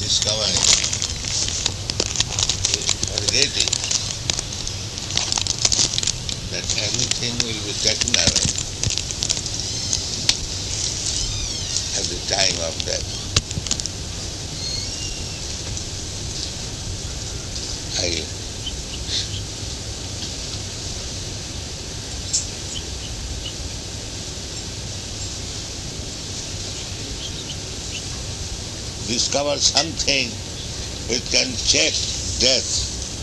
discovering is forgetting that everything will be taken away at the time of death. Discover something which can check death.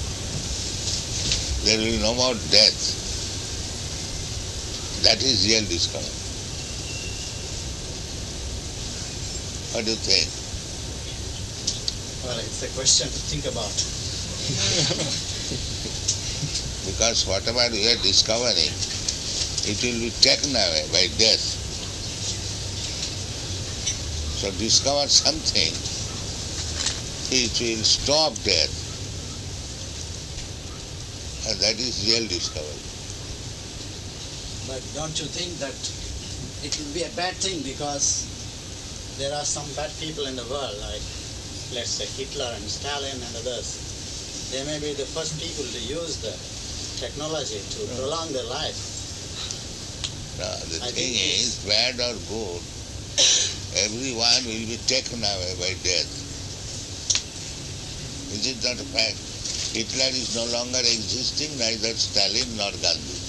There will be no more death. That is real discovery. What do you think? Well, it's a question to think about. Because whatever we are discovering, it will be taken away by death. So discover something which will stop death, and that is real discovery. But don't you think that it will be a bad thing, because there are some bad people in the world, like let's say Hitler and Stalin and others. They may be the first people to use the technology to prolong their life. Now, the thing is, bad or good, everyone will be taken away by death. Is it not a fact? Hitler is no longer existing, neither Stalin nor Gandhi.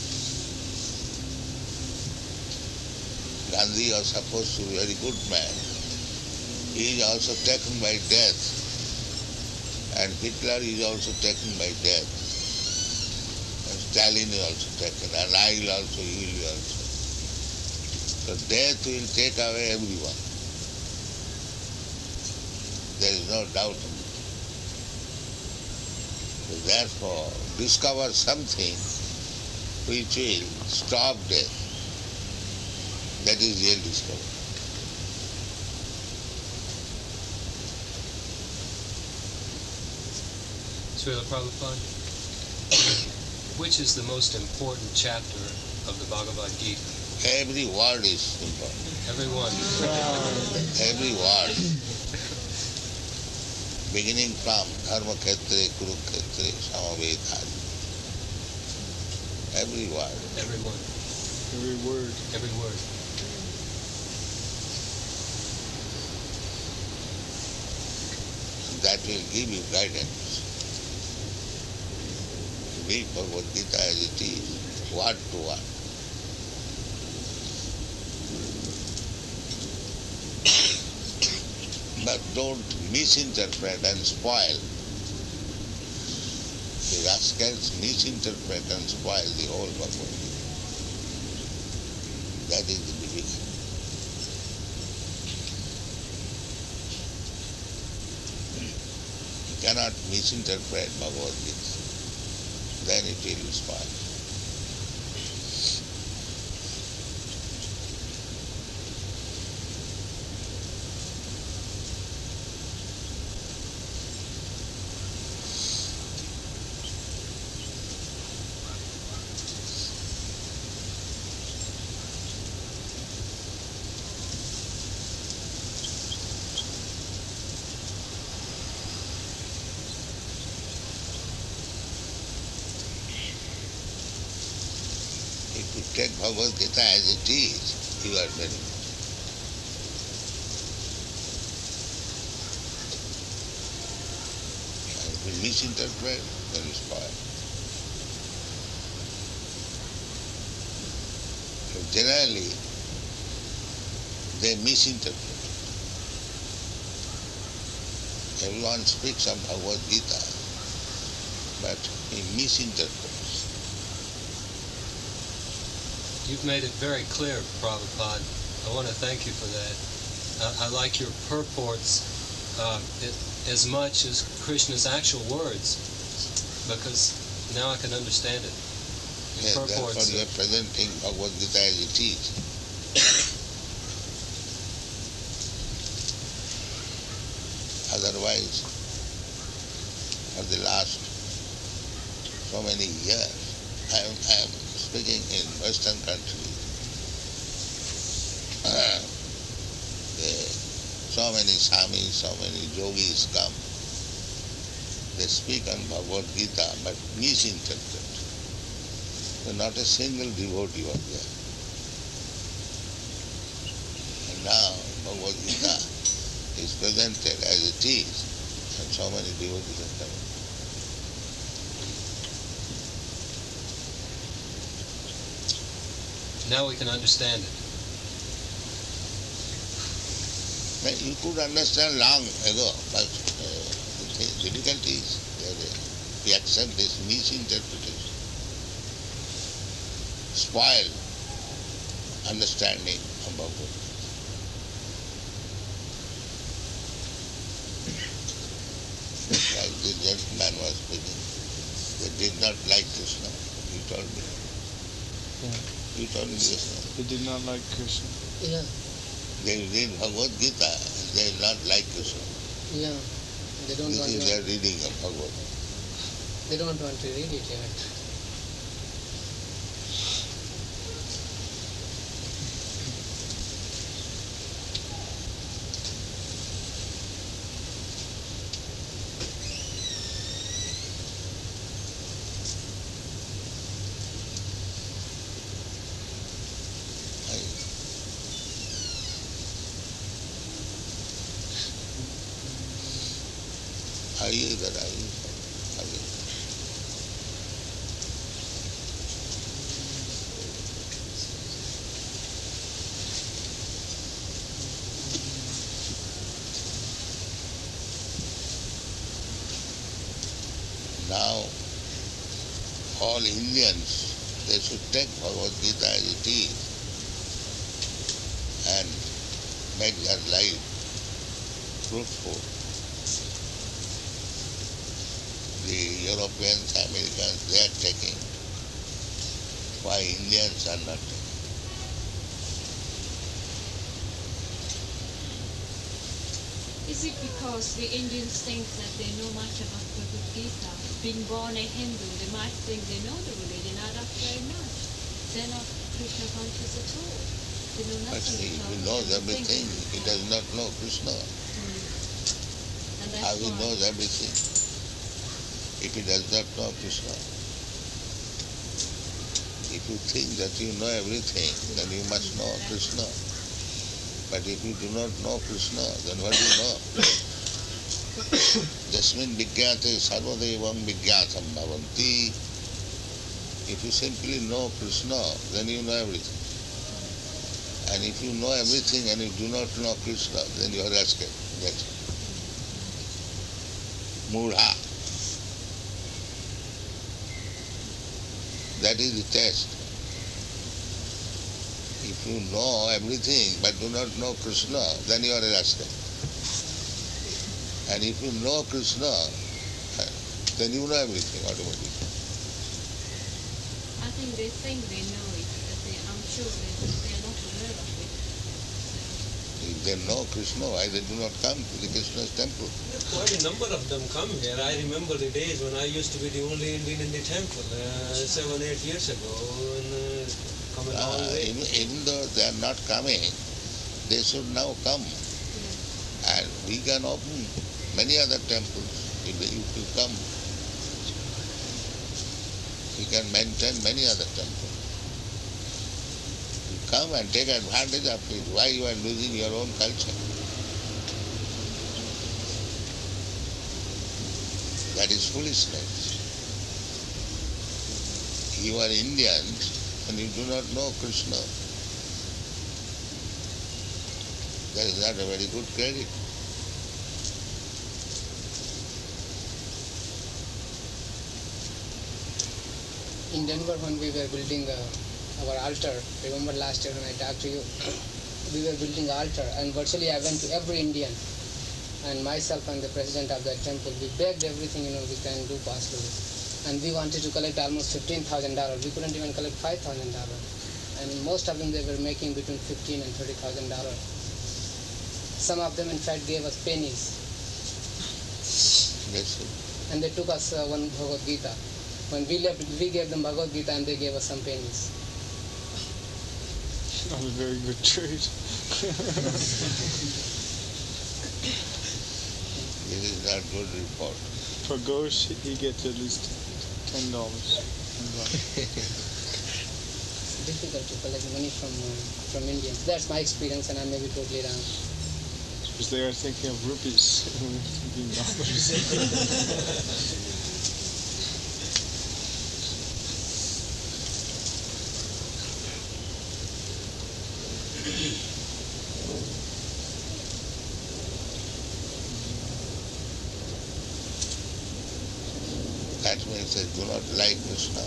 Gandhi was supposed to be a very good man. He is also taken by death. And Hitler is also taken by death. And Stalin is also taken. And I will also, he will be also. So death will take away everyone. There is no doubt in it. So therefore, discover something which will stop death. That is real discovery. Srila Prabhupada, which is the most important chapter of the Bhagavad Gita? Every word is important. Every one. Every word. Beginning from Dharma Khetre, Kurukshetre, Samavedhari. Every word. Every one. Every word. Every word. That will give you guidance. Read Bhagavad Gita as it is, word to word. But don't misinterpret and spoil. The rascals misinterpret and spoil the whole Bhagavad Gita. That is the beginning. You cannot misinterpret Bhagavad Gita. Then it will spoil. If you take Bhagavad Gita as it is, you are very good. And if you misinterpret, then you spoil. So generally, they misinterpret. Everyone speaks of Bhagavad Gita, but he misinterprets. You've made it very clear, Prabhupada. I want to thank you for that. I like your purports as much as Krishna's actual words, because now I can understand it. Yes, therefore you are presenting Bhagavad Gita as it is. Otherwise, for the last so many years, I am speaking in Western countries. So many swamis, so many yogis come. They speak on Bhagavad Gita but misinterpret. So not a single devotee was there. And now Bhagavad Gita is presented as it is, and so many devotees are coming. Now we can understand it. You could understand long ago, but the difficulty is that we accept this misinterpretation, spoil understanding of Bhagavad Gita. Like this gentleman was speaking, they did not like Krishna. You told me. Yeah. You told me Krishna. They did not like Krishna. Yeah, They read Bhagavad Gita, they did not like Krishna. yeah. They don't This want is to. their reading of Bhagavad Gita. They don't want to read it yet. आइए इधर आइए आइए Now all Indians, they should take Bhagavad Gita as it is and make their life fruitful. The Europeans, Americans, they are taking. Why Indians are not taking? Is it because the Indians think that they know much about Bhagavad Gita? Being born a Hindu, they might think they know the religion, not very much. They're not Krishna conscious at all. They know But nothing if about he knows it. everything, he does not know Krishna. And that's How he why. knows everything? If he does not know Krishna. If you think that you know everything, then you must know Krishna. But if you do not know Krishna, then what do you know? Jasmin vigyate sarvadevam vigyatam bhavanti. If you simply know Krishna, then you know everything. And if you know everything and you do not know Krishna, then you are rascal. That's it. Mudha. That is the test. If you know everything but do not know Krishna, then you are a rascal. And if you know Krishna, then you know everything automatically. I think they think they know it, but I'm sure they are not aware of it. If they know Krishna, why they do not come to the Krishna's temple? Quite a number of them come here. I remember the days when I used to be the only Indian in the temple, 7, 8 years ago, and come a long way. Even though they are not coming, they should now come. And we can open many other temples if you come. We can maintain many other temples. You come and take advantage of it. Why you are losing your own culture? That is foolishness. You are Indians and you do not know Krishna. That is not a very good credit. In Denver, when we were building our altar, remember last year when I talked to you, we were building altar, and virtually I went to every Indian, and myself and the president of that temple, we begged everything, we can do possible. And we wanted to collect almost $15,000. We couldn't even collect $5,000. And most of them, they were making between $15,000 and $30,000. Some of them, in fact, gave us pennies. Yes, sir. And they took us one Bhagavad Gita. When we left, we gave them Bhagavad Gita and they gave us some pennies. Not a very good trade. This is not good report. For Ghosh, he gets at least $10. Difficult to collect money from Indians. That's my experience, and I may be totally wrong. Because they are thinking of rupees. Thinking dollars. That means they do not like Krishna.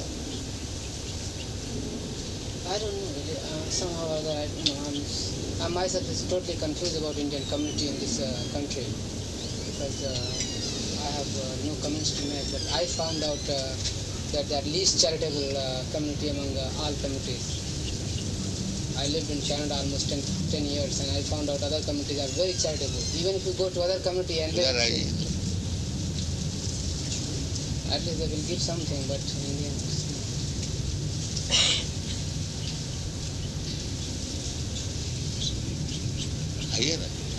I don't know really. Somehow or other, I myself is totally confused about Indian community in this country because I have no comments to make. But I found out that they are least charitable community among all communities. I lived in Canada almost 10 years, and I found out other communities are very charitable. Even if you go to other community and Yeah, right. at least they will give something, but Indian. Here,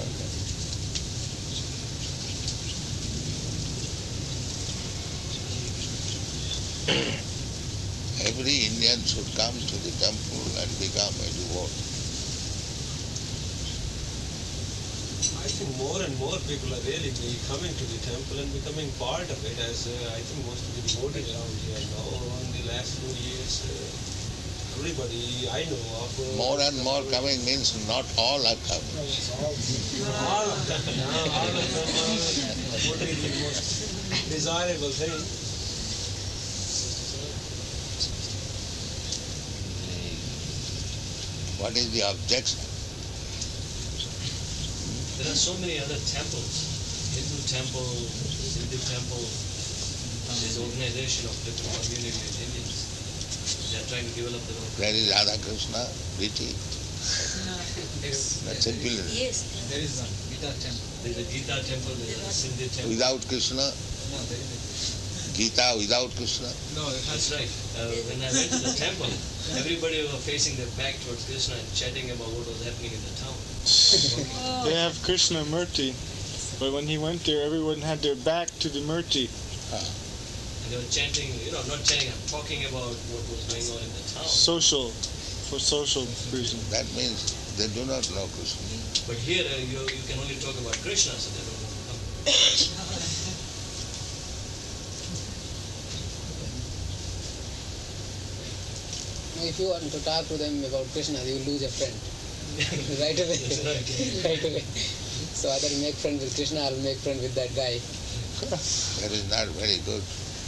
every Indian should come to the temple and become a devotee. I think more and more people are really coming to the temple and becoming part of it, as I think most of the devotees around here now in the last few years. Everybody I know of. More and more coming means not all are coming. All of them. All of them are only the most desirable thing. What is the objection? There are so many other temples, Hindu temple, Hindu temple, there's organization of different communities, Indians. They are trying to develop their own. There is Radha Krishna, Riti. That's simple. Yes, there is one Gita temple. There's a Gita temple, there's a Sindhi temple. Without Krishna, No, there is Gita without Krishna. no. That's right. When I went to the temple, everybody was facing their back towards Krishna and chatting about what was happening in the town. They have Krishna Murti, but when he went there, everyone had their back to the Murti. And they were chanting, not chanting, I'm talking about what was going on in the town. For social reasons. That means they do not know Krishna. But here you can only talk about Krishna, so they don't want to come. If you want to talk to them about Krishna, you will lose a friend. right away. right away. So either you make friend with Krishna or make friend with that guy. That is not very good.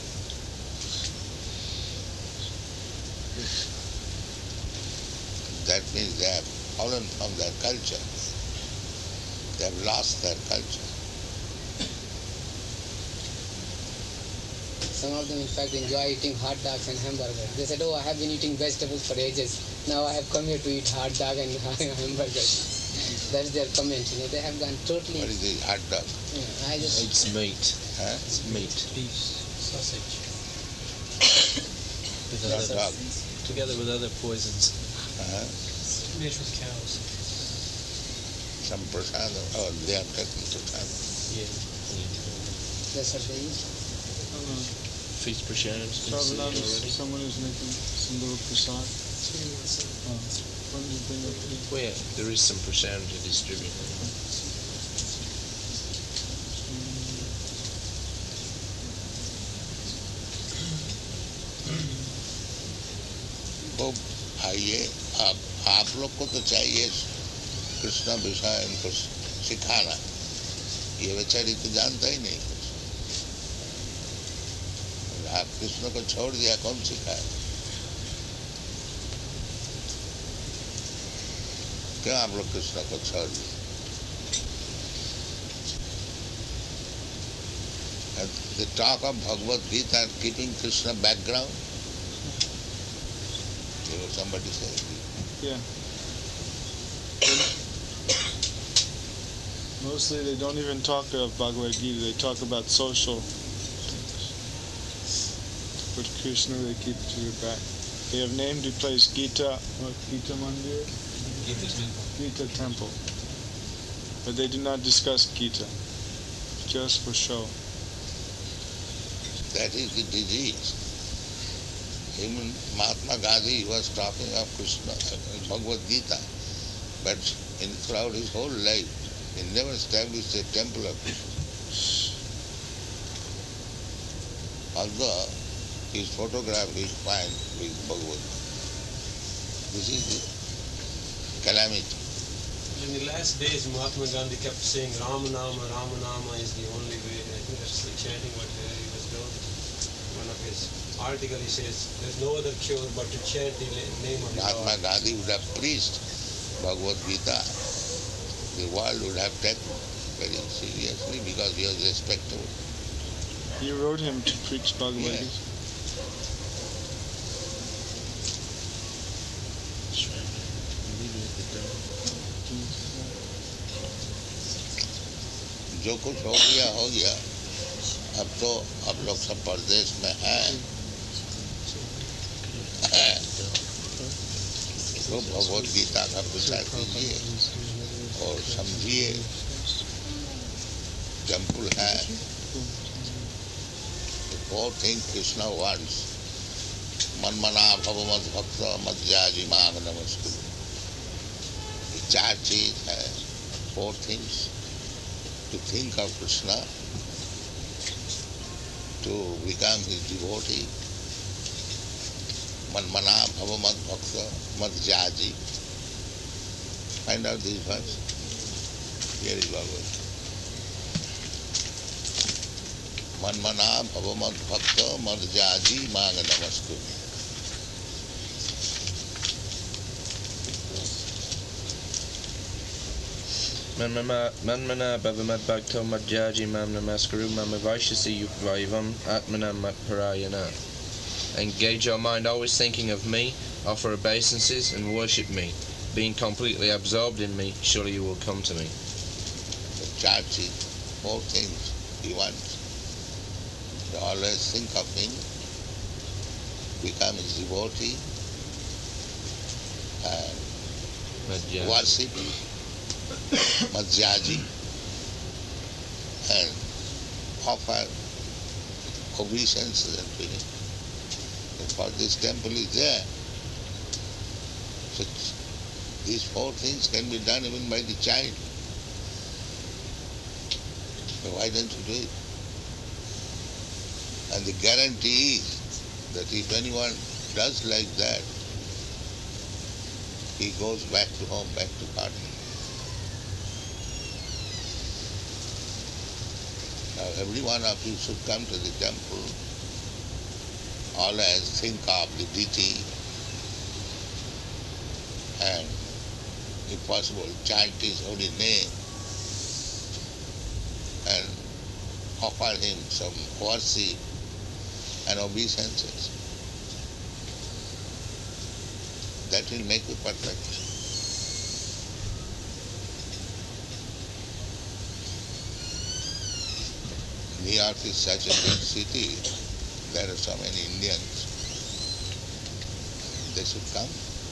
That means they have fallen from their culture. They have lost their culture. Some of them, in fact, enjoy eating hot dogs and hamburgers. They said, oh, I have been eating vegetables for ages. Now I have come here to eat hot dog and hamburgers. That's their comment. They have gone totally. What is the hot dog? I just. It's meat. Huh? It's meat. Beef. Sausage. With Hot dog. together with other poisons. Made from cows. Some prasadam. Oh, they are taking prasadam. Yeah. That's what they eat. Feast Prashan's been seen already. Someone is making some little prasad. When did you bring up the... Well, yeah, there is some prasad to distribute. खूब आइए आप लोग को तो चाहिए कृष्ण विषय इनको सिखाना ये बेचारी तो जानता ही नहीं कुछ आप कृष्ण को छोड़ दिया कौन सिखाए क्यों आप लोग कृष्ण को छोड़ दिए The talk of Bhagavad Gita and keeping Krishna background. Somebody said. Yeah. Mostly they don't even talk of Bhagavad Gita, they talk about social things. With Krishna they keep to the back. They have named the place Gita, what, Gita Mandir? Gita temple. Gita Temple. But they do not discuss Gita, just for show. That is the disease. Even Mahatma Gandhi was talking of Krishna, Bhagavad Gita, but throughout his whole life, he never established a temple of Krishna. Although his photograph is fine with Bhagavad. This is the calamity. In the last days, Mahatma Gandhi kept saying Rama Nama is the only way. I think that's the chanting what he was doing. One of his articles, he says, there's no other cure but to chant the name of Mahatma God. Gandhi would have preached Bhagavad Gita. The world would have taken very seriously because he was respectable. You wrote him to preach Bhagavad Yes. Gita. जो कुछ हो गया अब तो आप लोग सब परदेश में हैं तो भगवद गीता का प्रचार कीजिए और समझिए टेम्पल है फोर थिंग कृष्णा वंस मनमना भव मद भक्त मद जाजी मांग नमस्कुरु चार चीज है four things to think of Krishna, to become his devotee, manmana bhava mad bhakta mad jaji. Find out this verse. Here is Bhagavad. Manmana bhava mad bhakta mad jaji manga namaskuru. Manmana bhavamad bhakto madhyaji mam namaskaru mama vaishasi yukvaivam atmana matparayana. Engage your mind always thinking of me, offer obeisances and worship me. Being completely absorbed in me, surely you will come to me. The Chachi, four things he wants. To always think of him, become his devotee, and Madhyaji. worship Madhyaji and offer obeisances to him. For this temple is there. So these four things can be done even by the child. So why don't you do it? And the guarantee is that if anyone does like that, he goes back to home, back to Karna. Now every one of you should come to the temple, always think of the deity and, if possible, chant his holy name and offer him some worship and obeisances. That will make you perfect. New York is such a big city, there are so many Indians. They should come.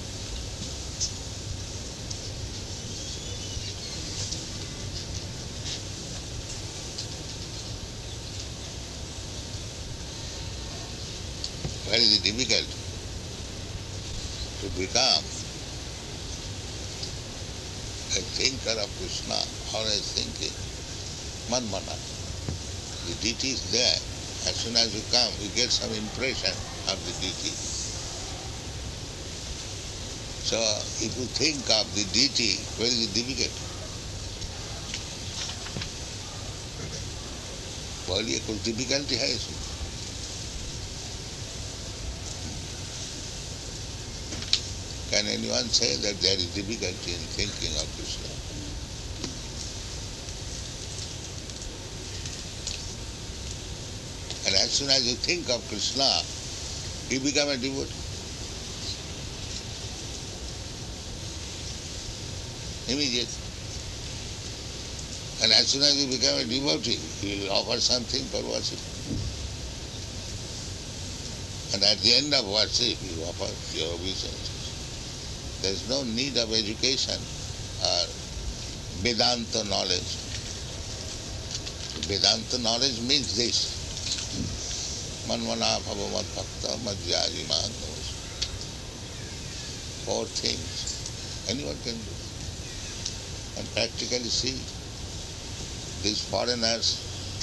What is the difficulty? To become a thinker of Krishna, always thinking, manmana. The deity is there. As soon as you come, you get some impression of the deity. So, if you think of the deity, where is the difficulty? बोलिए कुछ difficulty है इसमें? Can anyone say that there is difficulty in thinking of Krishna? And as soon as you think of Krishna, you become a devotee. Immediately. And as soon as you become a devotee, you will offer something for worship. And at the end of worship, you offer your obeisances. There is no need of education or Vedanta knowledge. Vedanta knowledge means this. Manvana bhavamat bhakta madhyaji mahatmas. 4 things. Anyone can do. And practically see. These foreigners,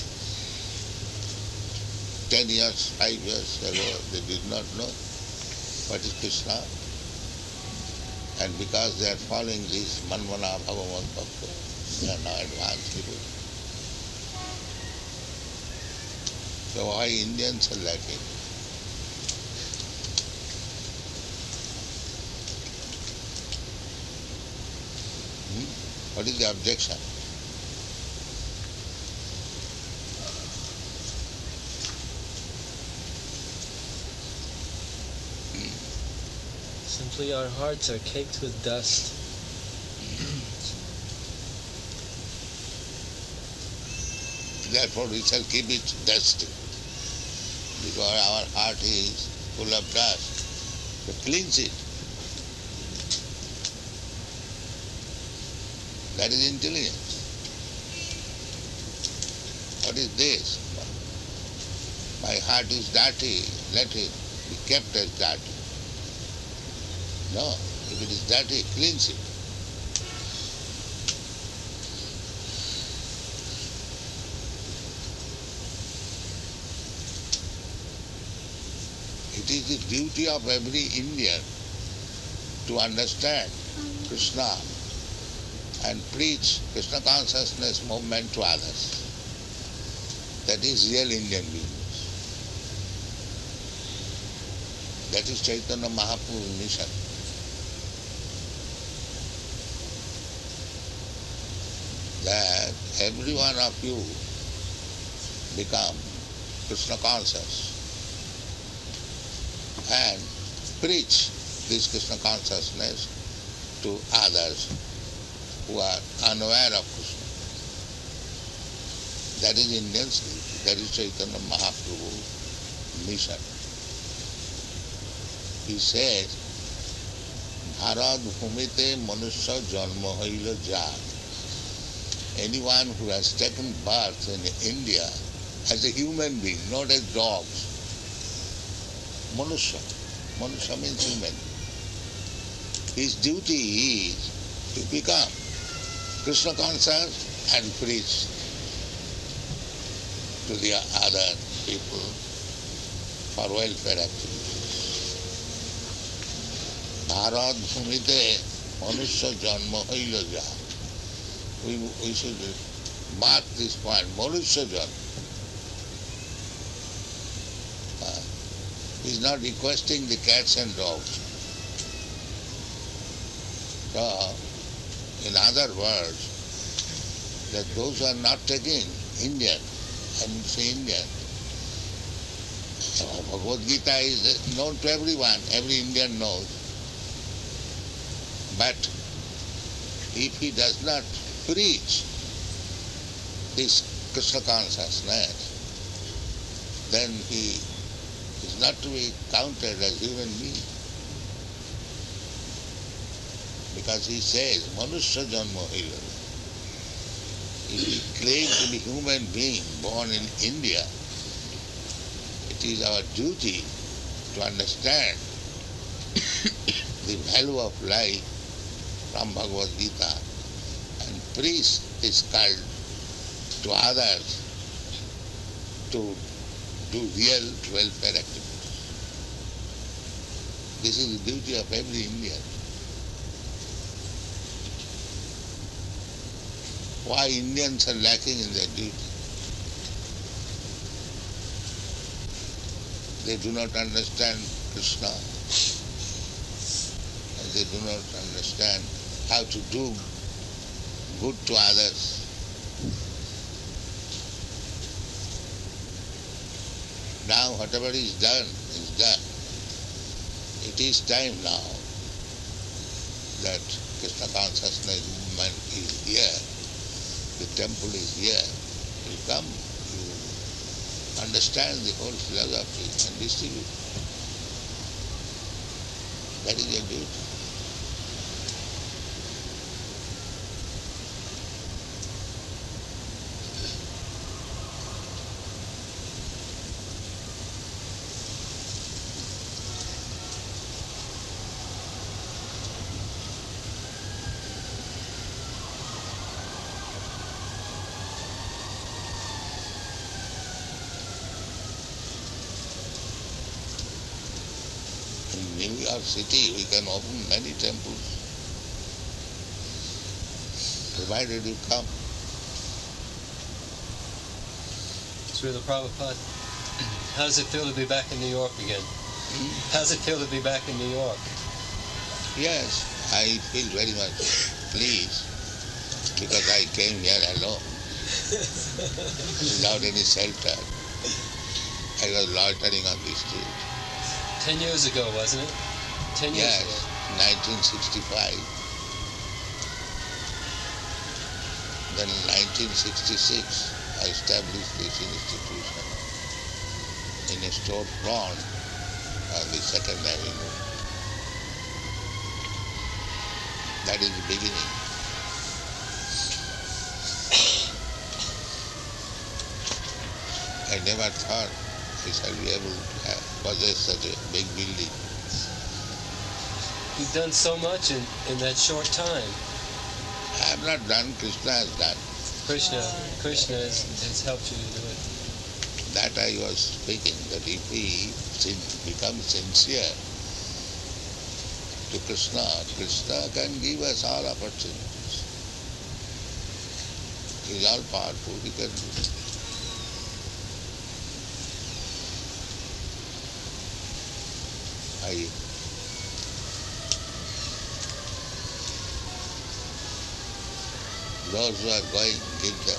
10 years, 5 years ago, they did not know what is Krishna. And because they are following this Manvana Bhagavat Bhakta, they are now advanced people. So why Indians are lacking? What is the objection? Simply our hearts are caked with dust. Therefore we shall keep it dusty. Because our heart is full of dust. So cleanse it. That is intelligence. What is this? My heart is dirty. Let it be kept as dirty. No, if it is dirty, cleanse it. It is the duty of every Indian to understand Krishna and preach Krishna consciousness movement to others. That is real Indian business. That is Chaitanya Mahaprabhu's mission. That every one of you become Krishna conscious and preach this Krishna consciousness to others who are unaware of Krishna. That is Indian's duty. That is Chaitanya Mahaprabhu's mission. He says, Bharat Bhumite Manusya Janma Haila Jat. Anyone who has taken birth in India as a human being, not as dogs. Manusya. Manusya means human. His duty is to become Krishna conscious and preach to the other people for welfare activities. Bharat Bhumite Manusya Janma Haila Jat. We should mark this point, Manusya Janma. He is not requesting the cats and dogs. So, in other words, that those who are not taking Indian, I mean say Indian, Bhagavad Gita is known to everyone, every Indian knows. But if he does not preach this Krishna consciousness, then he is not to be counted as human being. Because he says, Manusya Janma Haila. If we claim to be human being born in India, it is our duty to understand the value of life from Bhagavad Gita and preach this cult to others to do real welfare activities. This is the duty of every Indian. Why Indians are lacking in their duty? They do not understand Krishna, and they do not understand how to do good to others. Now whatever is done is done. It is time now that Krishna consciousness movement is here. The temple is here. You come, you understand the whole philosophy and distribute. That is your duty. your city, we can open many temples, provided you come. Srila Prabhupada, how does it feel to be back in New York again? How does it feel to be back in New York? Yes, I feel very much pleased because I came here alone, without any shelter. I was loitering on the street. 10 years ago, wasn't it? 10 years Yes, ago. 1965. Then in 1966, I established this institution in a storefront on the 2nd Avenue. That is the beginning. I never thought I shall be able to possess such a big building. You've done so much in that short time. I have not done, Krishna has done. Krishna has helped you to do it. That I was speaking, that if we become sincere to Krishna, Krishna can give us all opportunities. He is all powerful, he can do it. Those who are going, give them.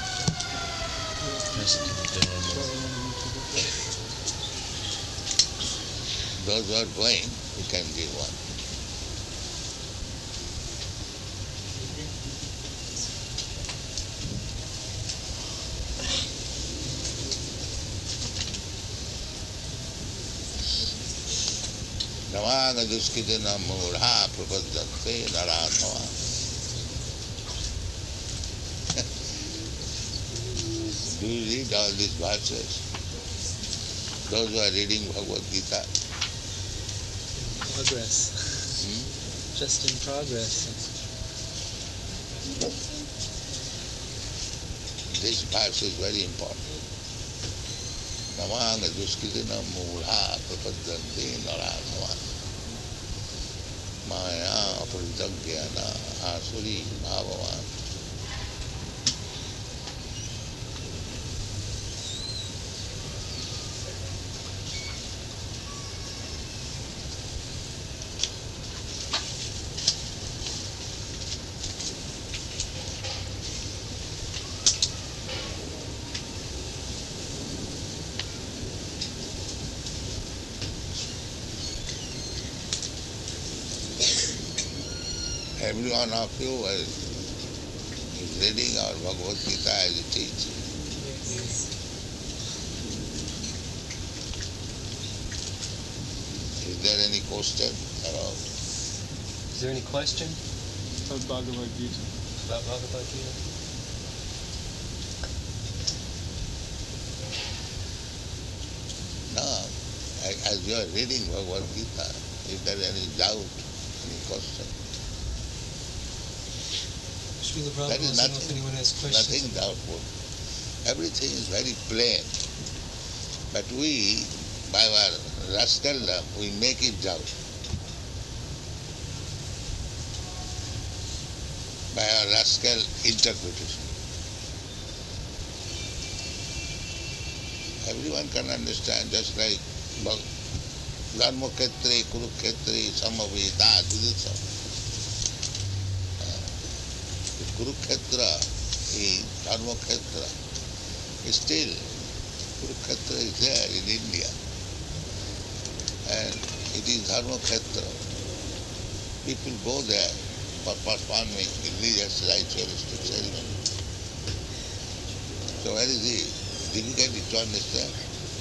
Those who are going, you can give one. Namaga duskidina mudha prapadyante naratava. Do you read all these verses? Those who are reading Bhagavad Gita. Progress. Just in progress. This verse is very important. Namanga duskidina mudha prapadyante naratava. Maya pradyagyana asuri bhavavan. Every one of you is reading our Bhagavad Gita as it is. Is there any question about? Is there any question About Bhagavad Gita. about Bhagavad Gita? No. As you are reading Bhagavad Gita, is there any doubt, any question? That is nothing, nothing doubtful. Everything is very plain. But we, by our rascaldom, we make it doubt. By our rascal interpretation. Everyone can understand, just like Dharmakhetre, Kurukhetre, Samaveta, Juditsa. Kurukhetra is Dharmakhetra. Still, Kurukhetra is there in India. And it is Dharmakhetra. People go there for performing religious ritualistic ceremony. So where is it? Difficult to understand.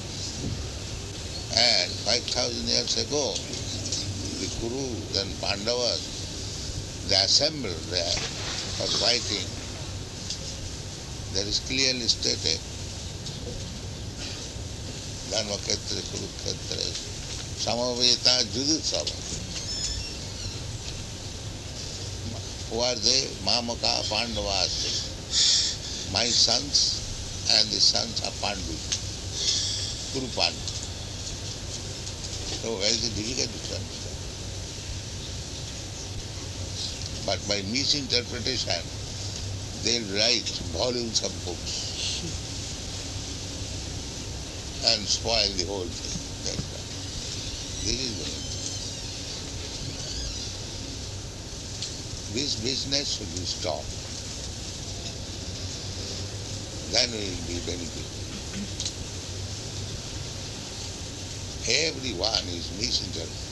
And 5,000 years ago, the Kurus and Pandavas, they assembled there for fighting. That is clearly stated. Dharmakhetra, Kurukhetra, Samaveta, Juditsava. Who are they? Mamaka, Pandavas. My sons and the sons of Pandu. Kuru Pandu. So where is it difficult to understand? But by misinterpretation, they'll write volumes of books and spoil the whole thing. That's right. This is the way. This business should be stopped. Then we will be benefited. Everyone is misinterpreting.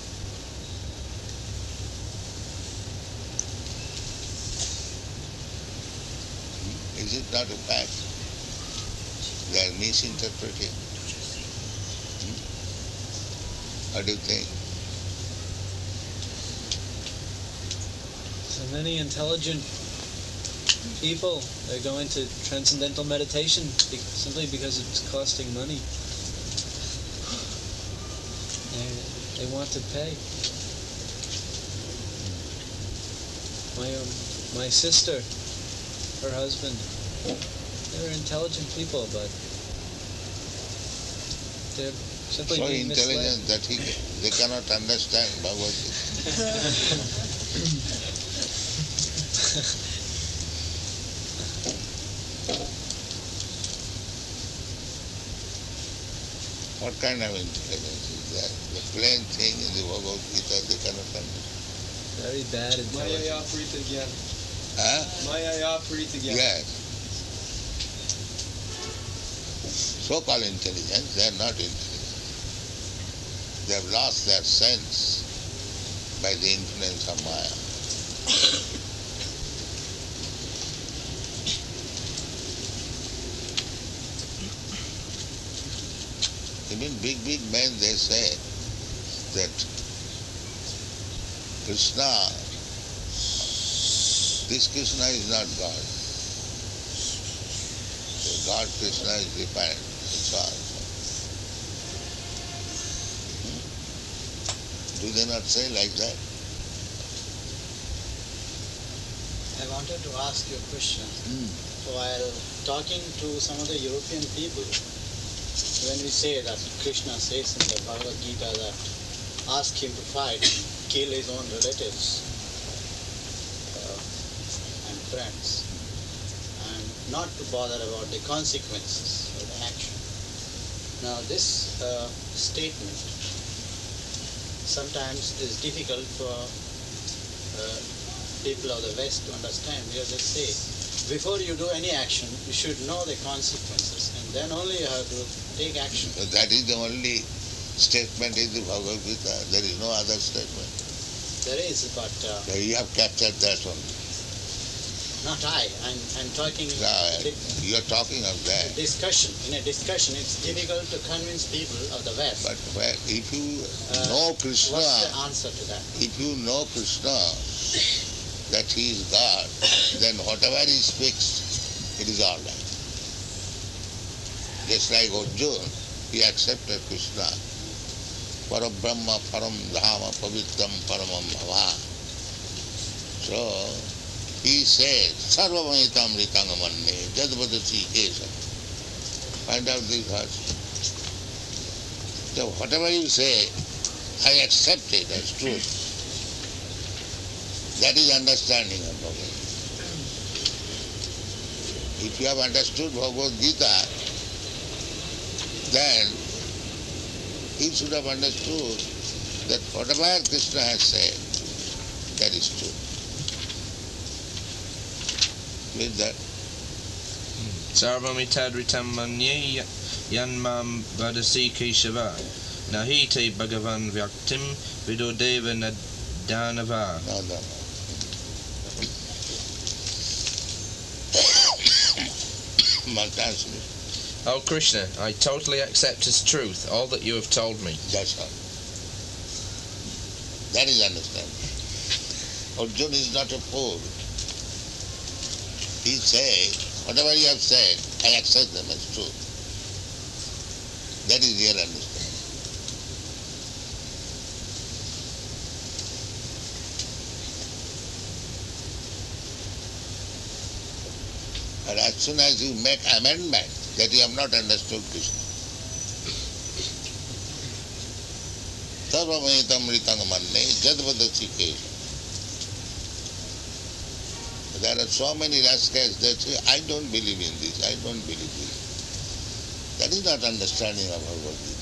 Is it not a fact? They are misinterpreting. What do you think? So many intelligent people, they're going to transcendental meditation simply because it's costing money. They want to pay. My sister, her husband, they're intelligent people, but they're simply So being intelligent misled. that they cannot understand Bhagavad Gita. What kind of intelligence is that? The plain thing in the Bhagavad Gita they cannot understand. Very bad intelligence. Huh? Yes. So-called intelligence, they are not intelligent. They have lost their sense by the influence of Maya. Even big men, they say that this Krishna is not God. The God Krishna is different. That's all. Do they not say like that? I wanted to ask you a question. While talking to some of the European people, when we say that Krishna says in the Bhagavad Gita that ask him to fight, kill his own relatives and friends, and not to bother about the consequences of the action. Now this statement sometimes is difficult for people of the West to understand, because they say, before you do any action, you should know the consequences, and then only you have to take action. But that is the only statement in the Bhagavad Gita. There is no other statement. There is, but You have captured that one. not I. I'm talking. You are talking of that. Discussion. In a discussion, it's difficult to convince people of the West. But if you know Krishna, What's the answer to that? if you know Krishna, that he is God, then whatever he speaks, it is all right. Just like Arjuna, he accepted Krishna. Param Brahma, Param Dhama, Pavitram, Paramam Bhava. So, he said, Sarvamaitam Ritangamanne, Jadvadati Kesa. Find out this verse. So, whatever you say, I accept it as truth. That is understanding of Bhagavad Gita. If you have understood Bhagavad Gita, then you should have understood that whatever Krishna has said, that is true. With that, Sarvamitadritam manye yanmam vadasi keshava nahite bhagavan vyaktim vidodeva nadanava. no. Translate. O Krishna, I totally accept as truth all that you have told me. That's all. That is understanding. Arjuna is not a fool. He said, whatever you have said, I accept them as truth. That is real understanding. But as soon as you make amendment that you have not understood Krishna, Sarvamaitam Ritangamanne Jadvadasi Kesha. There are so many rascals that say, I don't believe in this, I don't believe this. That is not understanding of Bhagavad Gita.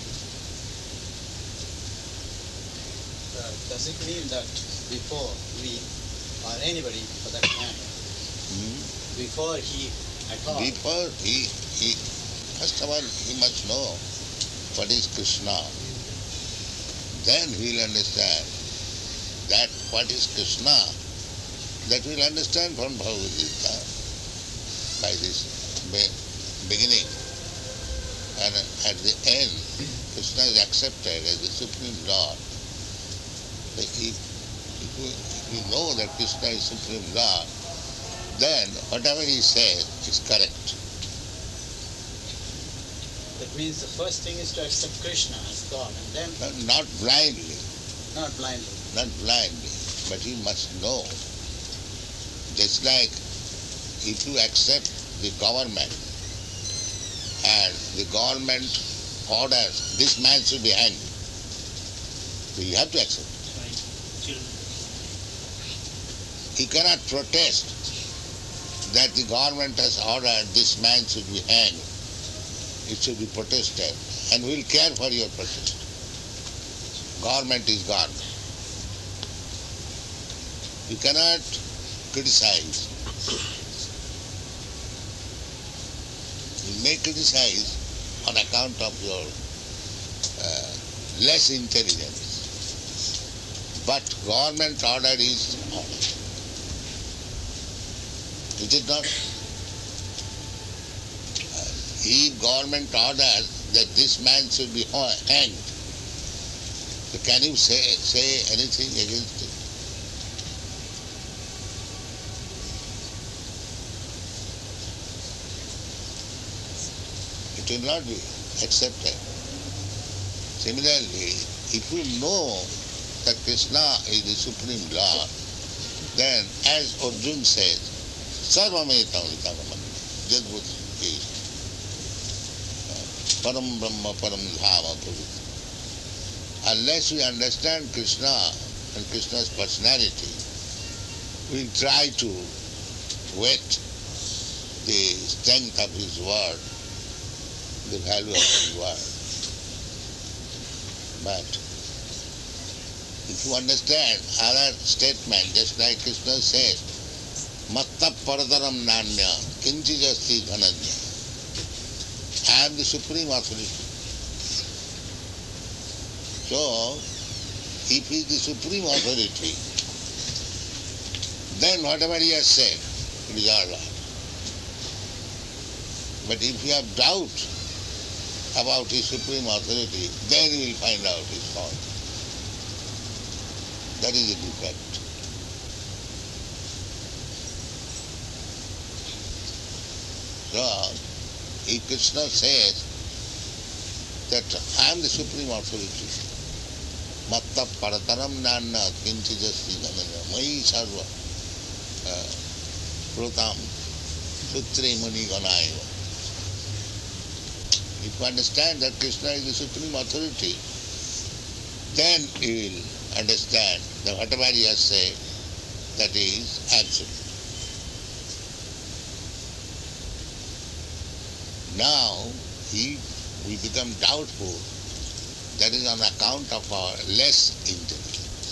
Does it mean that before we, or anybody for that matter, before he at all, Before he first of all, he must know what is Krishna. Then he will understand that what is Krishna, that we will understand from Bhagavad Gita by this beginning. And at the end, Krishna is accepted as the Supreme Lord. If we know that Krishna is Supreme Lord, then whatever he says is correct. that means the first thing is to accept Krishna as God, and then Not blindly, not blindly. not blindly, but you must know. Just like if you accept the government and the government orders this man should be hanged, so you have to accept it. He cannot protest that the government has ordered this man should be hanged. It should be protested, and we will care for your protest. Government is government. You cannot criticize. You may criticize on account of your less intelligence, but government order is order. It is not. If government orders that this man should be hanged, so can you say anything against it? It will not be accepted. Similarly, if you know that Krishna is the Supreme Lord, then as Arjuna says, Sarvameta Jadbhut is Param Brahma Param Dhama Pavitra. Unless we understand Krishna and Krishna's personality, we try to wet the strength of his word, the value of his word. But if you understand other statement, just like Krishna says, Matta Paradaram Nanya Kinchijasti Dhananya. I am the supreme authority. So, if he is the supreme authority, then whatever he has said, it is all right. But if you have doubt about his supreme authority, then you will find out his fault. That is a defect. So, if Krishna says that I am the supreme authority, Matta Parataram Nanna Kinchijasti Dhananya Mai Sarva Protam Sutre Muni Ganaiva. If you understand that Krishna is the supreme authority, then you will understand that whatever he has said, that is absolute. Now, if we become doubtful, that is on account of our less intelligence.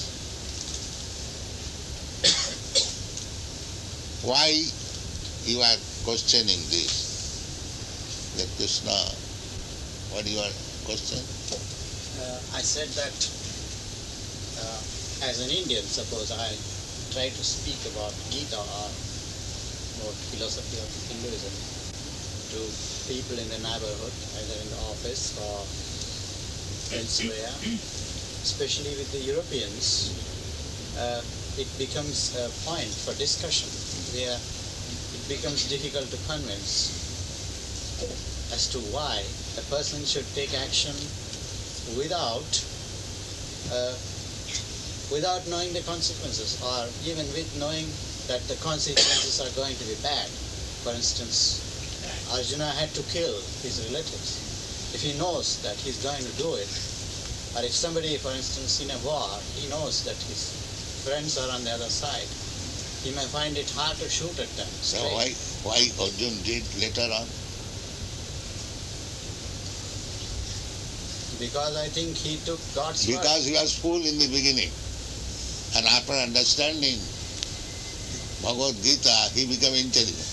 Why you are questioning this? That Krishna, what you are questioning? I said that as an Indian, suppose I try to speak about Gita or more philosophy of Hinduism to people in the neighborhood, either in the office or elsewhere, especially with the Europeans, it becomes a point for discussion where it becomes difficult to convince as to why a person should take action without knowing the consequences, or even with knowing that the consequences are going to be bad. For instance, Arjuna had to kill his relatives. If he knows that he's going to do it, or if somebody, for instance, in a war, he knows that his friends are on the other side, he may find it hard to shoot at them. So straight. why Arjun did later on? Because I think he took God's word. Because he was fool in the beginning. And after understanding Bhagavad Gita, he became intelligent.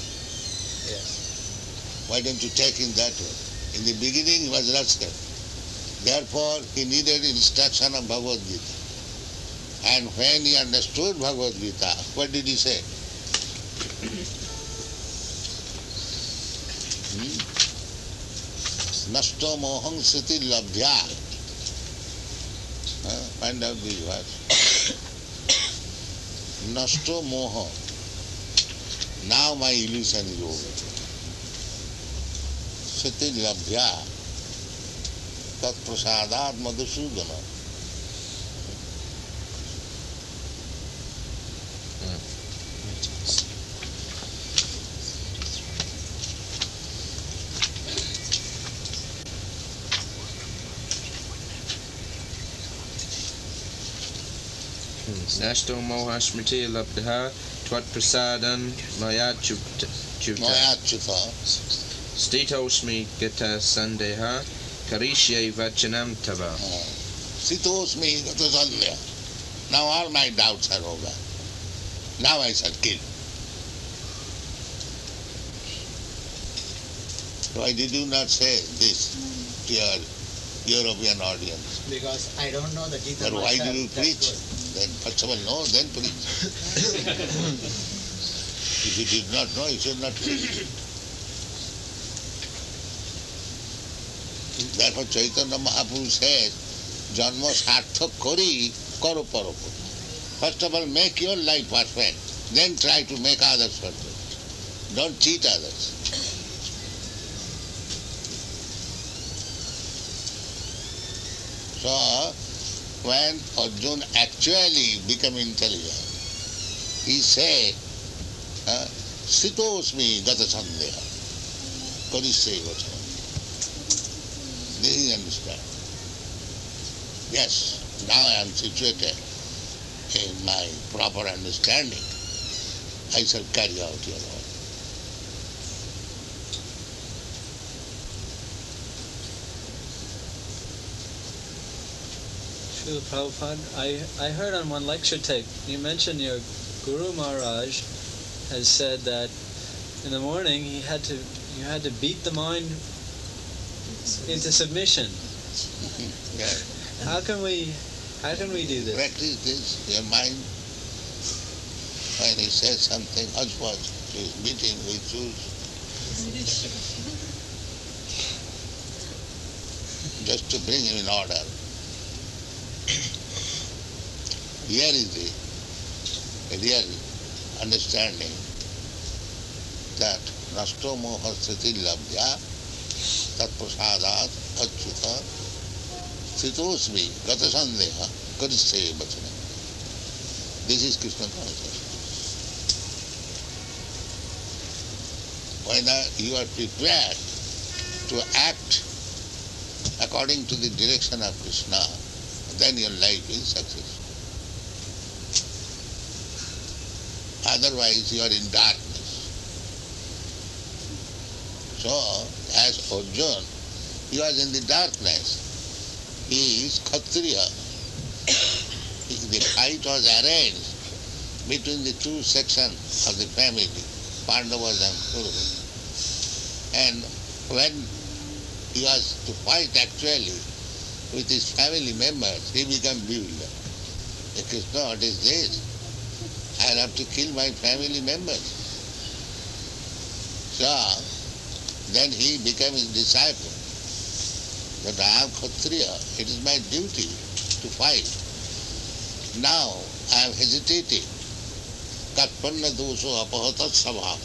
Yes. Why don't you take him that way? In the beginning he was rascal. Therefore he needed instruction of Bhagavad Gita. And when he understood Bhagavad Gita, what did he say? Nasto mohang siti labdhya. Find out this verse. Nasto moha. Now my illusion is over. Siti labdhya. Tat prasadat madhusudana. Nasto moha smriti labdha tvat prasadan maya chuta. Mayachyuta. Stitosmi gata sandeha karishye vachanam tava. Sitosmi gata sandhya. Now all my doubts are over. Now I shall kill. Why did you not say this to your European audience? Because I don't know the Gita Then why myself do you that preach? good. Then first of all, know, then preach. If you did not know, you should not preach. Therefore Chaitanya Mahaprabhu says, Janma sarthak kori karo paropo. First of all, make your life perfect. Then try to make others perfect. Don't cheat others. So, when Arjun actually became intelligent, he said, Sitosmi gata sandeha, karisye vachana. This is understand. Yes, now I am situated in my proper understanding. I shall carry out your order. Srila Prabhupada, I heard on one lecture tape, you mentioned your Guru Maharaj has said that in the morning you had to beat the mind into submission. Yeah. How can we do this? Practice this, your mind, when he says something, husband is meeting with Jews, just to bring him in order. Here is the real understanding that nasto moha sthiti labdhya tat prasadat achyuta sthitosmi gata sandeha karisye vachana. This is Krishna consciousness. Whether you are prepared to act according to the direction of Krishna, then your life is successful. Otherwise you are in darkness. So, as Arjun, he was in the darkness. He is Kshatriya. The fight was arranged between the two sections of the family, Pandavas and Kurus. And when he was to fight actually with his family members, he became bewildered. Krishna, what is this? I have to kill my family members. So, then he became his disciple. That I am Kshatriya, it is my duty to fight. Now I am hesitating. Katpanna dosho apahatat sabha.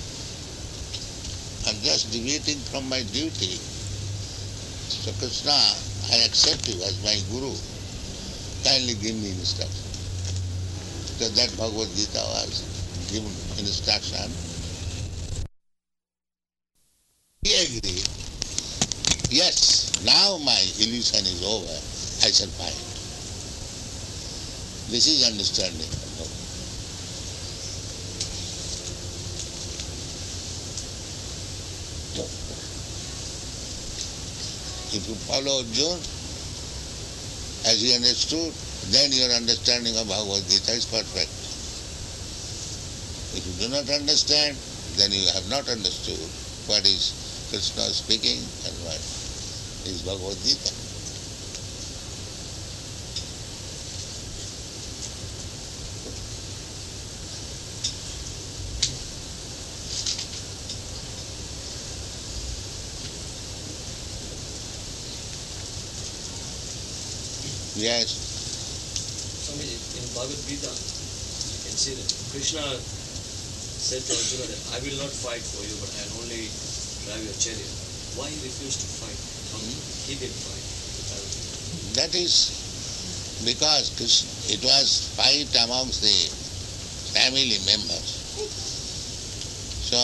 I am just deviating from my duty. So Krishna, I accept you as my Guru. Kindly give me instruction. So that Bhagavad Gita was given instruction. He agreed. Yes, now my illusion is over. I shall fight. This is understanding. If you follow Arjuna as he understood, then your understanding of Bhagavad Gita is perfect. If you do not understand, then you have not understood what is Krishna speaking and what is Bhagavad Gita. Yes. Swamiji, in Bhagavad Gita, you can see that Krishna said to Arjuna that I will not fight for you, but I'll only drive your chariot. Why he refused to fight? He did fight. That is because it was fight amongst the family members. So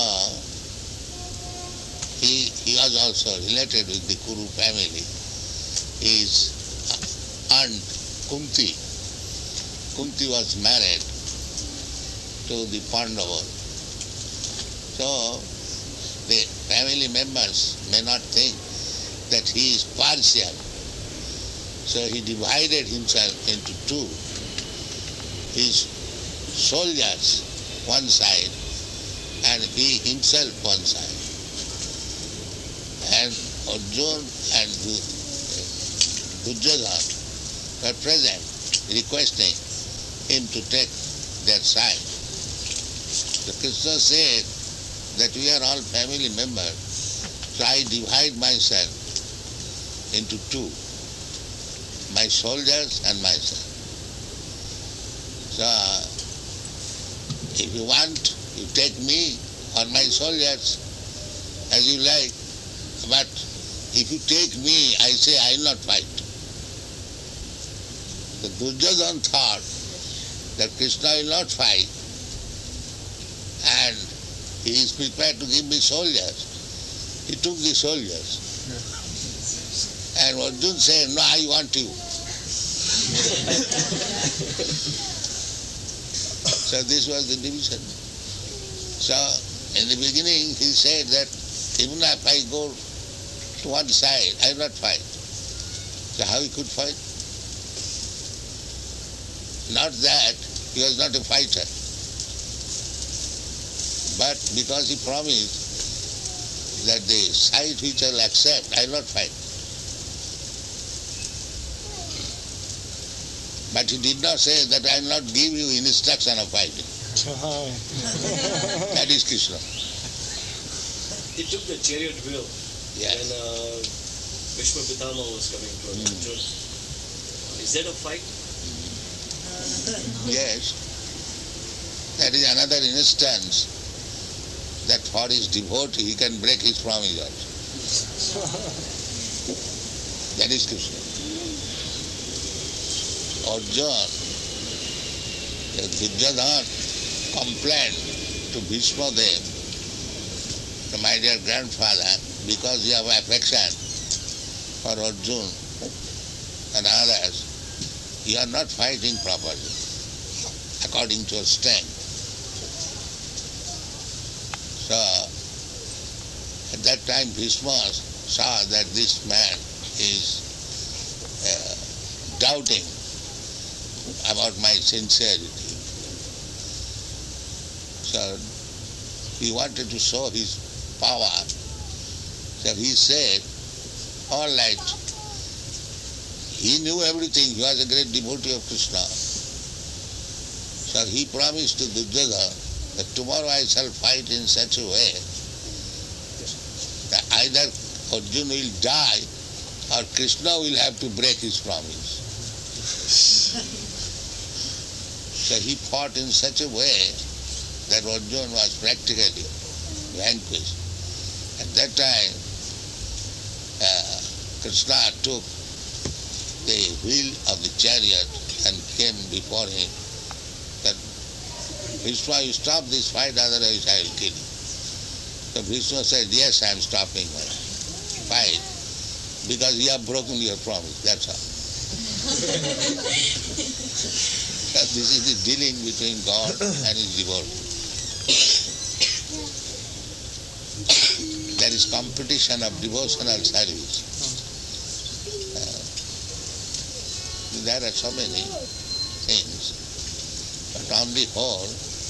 he was also related with the Kuru family. His aunt Kunti. Kunti was married to the Pandavas. So the family members may not think that he is partial. So he divided himself into two. His soldiers one side and he himself one side. And Arjuna and Duryodhana were present, requesting him to take their side. So Krishna said that we are all family members, so I divide myself into two, my soldiers and myself. So if you want, you take me or my soldiers as you like, but if you take me, I say I will not fight. The Duryodhana thought that Krishna will not fight and he is prepared to give me soldiers. He took the soldiers. And Arjuna said, no, I want you. So this was the division. So in the beginning he said that even if I go to one side, I will not fight. So how he could fight? Not that he was not a fighter, but because he promised that the side which I will accept, I will not fight. But he did not say that I will not give you instruction of fighting. That is Krishna. He took the chariot wheel Yes. when Bhishma Pitama was coming to Arjuna. Is that a fight? Yes. That is another instance that for his devotee he can break his promise also. That is Krishna. Arjuna, Duryodhana complained to Bhishma Dev, to my dear grandfather, because you have affection for Arjuna and others, you are not fighting properly, according to your strength. So, at that time Bhishma saw that this man is doubting about my sincerity. So, he wanted to show his power. So he said, all right, he knew everything, he was a great devotee of Krishna. So he promised to Duryodhana that tomorrow I shall fight in such a way that either Arjuna will die or Krishna will have to break his promise. So he fought in such a way that Arjuna was practically vanquished. At that time, Krishna took the wheel of the chariot and came before him. That Bhishma, you stop this fight, otherwise I will kill you. So Bhishma said, yes, I am stopping my fight because you have broken your promise, that's all. This is the dealing between God and his devotee. there is competition of devotional service. There are so many things, but on the whole,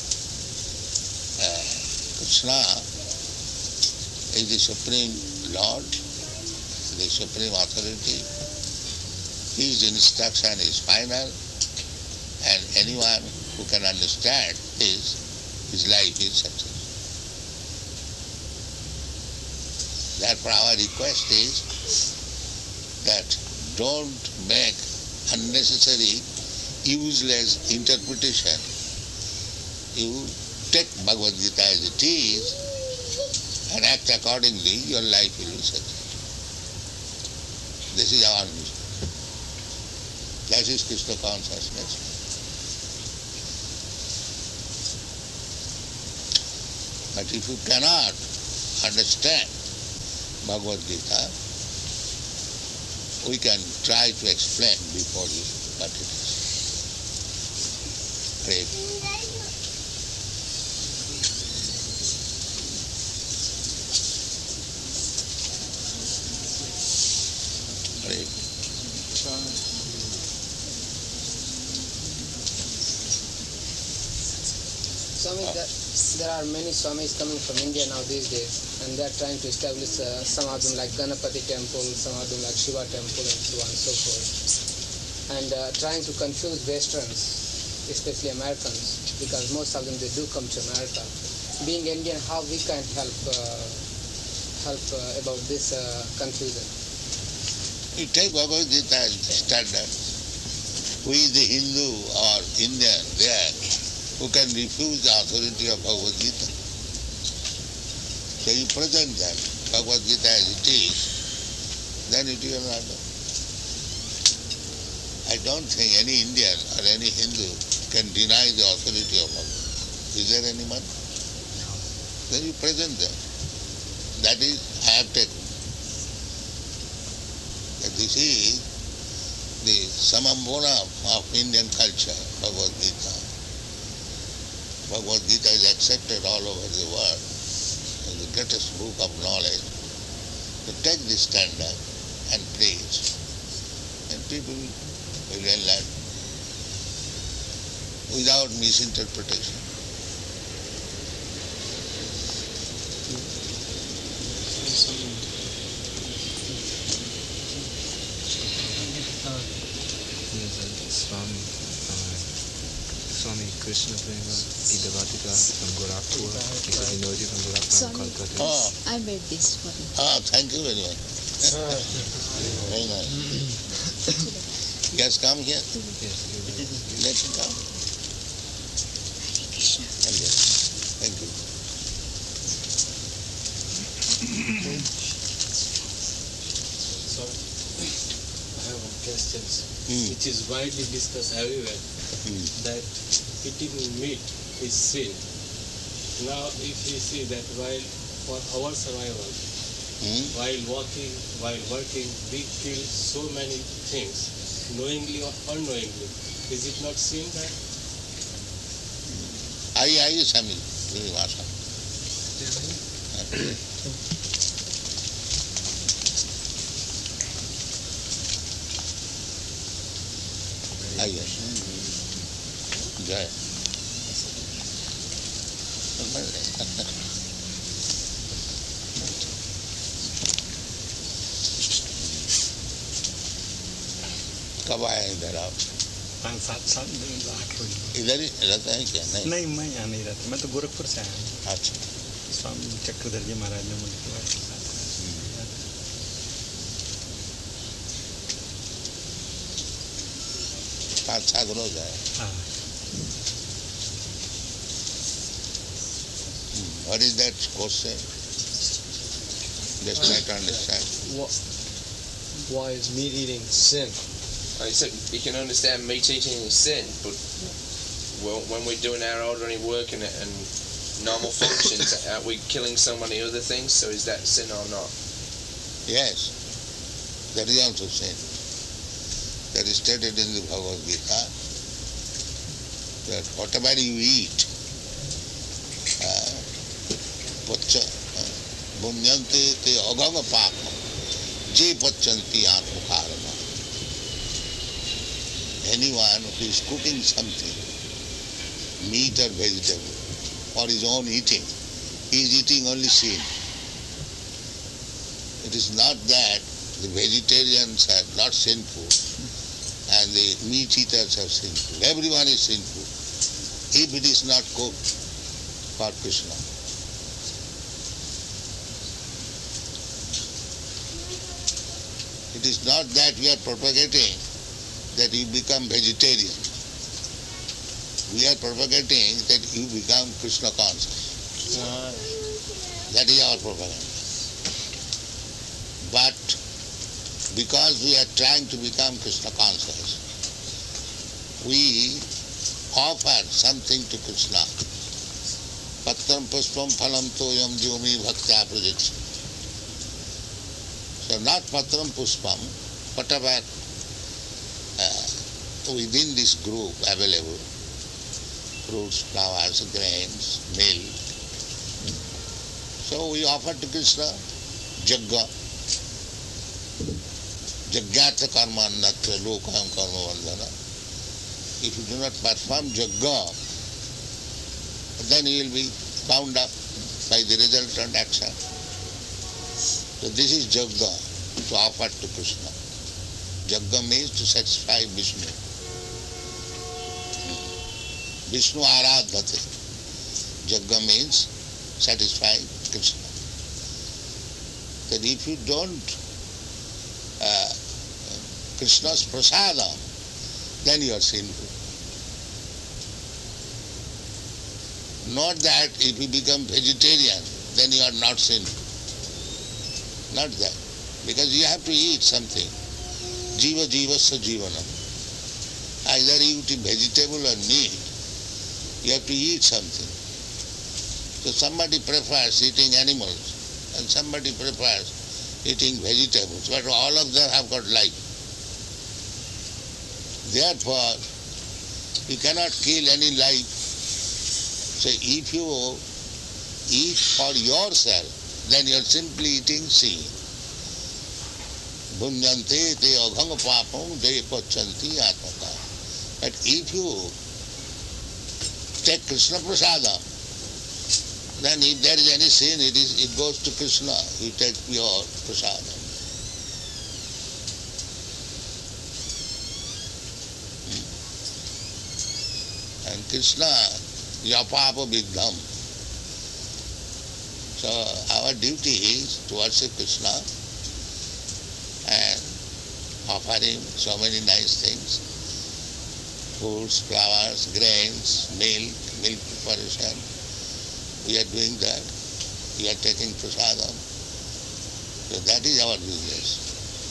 Krishna is the Supreme Lord, the Supreme Authority. His instruction is final, and anyone who can understand his life is success. Therefore our request is that don't make unnecessary, useless interpretation. You take Bhagavad Gita as it is and act accordingly, your life will be successful. This is our mission. That is Krishna consciousness. But if you cannot understand Bhagavad Gita, we can try to explain before you what it is. Hare Swami, there are many Swamis coming from India now these days, and they are trying to establish some of them like Ganapati temple, some of them like Shiva temple, and so on and so forth, and trying to confuse Westerns, especially Americans, because most of them they do come to America. Being Indian, how we can help about this confusion? You take Bhagavad Gita as standard. Who is the Hindu or Indian there who can refuse the authority of Bhagavad Gita? So you present that Bhagavad Gita as it is, then it will not do. I don't think any Indian or any Hindu can deny the authority of Bhagavad Gita. Is there anyone? Then you present them. That is, I have taken. That this is the samambona of Indian culture, Bhagavad Gita. Bhagavad Gita is accepted all over the world as the greatest book of knowledge. So take this standard and preach, and people will learn without misinterpretation. Swami Krishna Prema Gidavatika from Gorakhpur, because he knows you from Gorakhpur and Kolkata. I made this for you. Thank you very much. Very nice. He has come here? Yes. Let him come. Thank you. Sorry, I have one question, which is widely discussed everywhere, that eating meat is sin. Now, if we see that while for our survival, while walking, while working, we kill so many things, knowingly or unknowingly, is it not sin that? आइए शामिल भाषा आइए जय कब आए इधर आप? 5-7 दिन इधर ही रहते हैं क्या? नहीं, मैं यहाँ नहीं रहता, मैं तो गोरखपुर से आया हूँ। अच्छा। स्वामी चक्रधर जी महाराज ने मुझे बुलाया। 5-7 रोज आए। हाँ। What is that question? Just try to understand. Why is meat eating sin? He said you can understand meat eating is sin, but when we're doing our ordinary work and normal functions, are we killing so many other things? So is that sin or not? Yes, that is also sin. That is stated in the Bhagavad Gita, that whatever you eat, Bunyante te aganga papa. Je pachanti atmakarma. Anyone who is cooking something, meat or vegetable, for his own eating, he is eating only sin. It is not that the vegetarians are not sinful and the meat eaters are sinful. Everyone is sinful if it is not cooked for Krishna. It is not that we are propagating that you become vegetarian. We are propagating that you become Krishna conscious. That is our propaganda. But because we are trying to become Krishna conscious, we offer something to Krishna. Patram puspam phalam toyam jyomi bhaktya prajakshati. So not patram puspam, whatever within this group available, fruits, flowers, grains, milk. So we offer to Krishna jagga. Jagyata karma annatra lokayam karma vandhana. If you do not perform jagga, then you will be bound up by the resultant action. So this is jagga, to offer to Krishna. Jagga means to satisfy Vishnu. Vishnu aradhate. Jagga means satisfy Krishna. That if you don't Krishna's prasadam, then you are sinful. Not that if you become vegetarian, then you are not sinful. Not that. Because you have to eat something. Jiva jivasya jivanam. Either you eat vegetable or meat, you have to eat something. So somebody prefers eating animals and somebody prefers eating vegetables, but all of them have got life. Therefore, you cannot kill any life. So if you eat for yourself, then you are simply eating sin. Bunyante te aghanga papam de pachanti atmaka. But if you take Krishna prasadam, then if there is any sin, it goes to Krishna. You take pure prasadam. And Krishna, yapapa vidham. So our duty is to worship Krishna and offer him so many nice things. Fruits, flowers, grains, milk preparation. We are doing that. We are taking prasadam. So that is our business.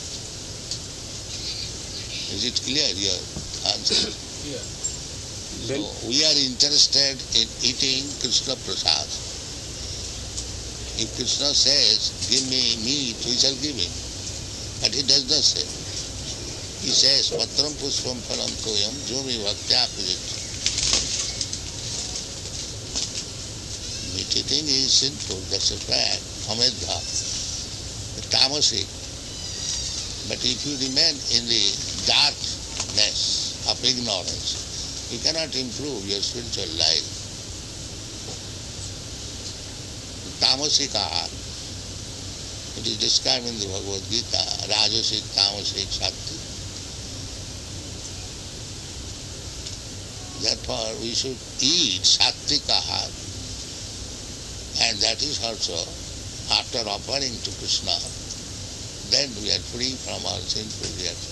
Is it clear, your answer? Yeah. So we are interested in eating Krishna prasad. If Krishna says, give me meat, we shall give him. But he does not say. He says, patram puspam phalam toyam jyomi bhaktya prajakshati. Meat eating is sinful, that's a fact, amedha, tamasic. But if you remain in the darkness of ignorance, you cannot improve your spiritual life. Tamasic ahar. It is described in the Bhagavad Gita, Rajasic, Tamasic, Sattvic. Therefore, we should eat Sattvic ahar. And that is also, after offering to Krishna, then we are free from all sinful reactions.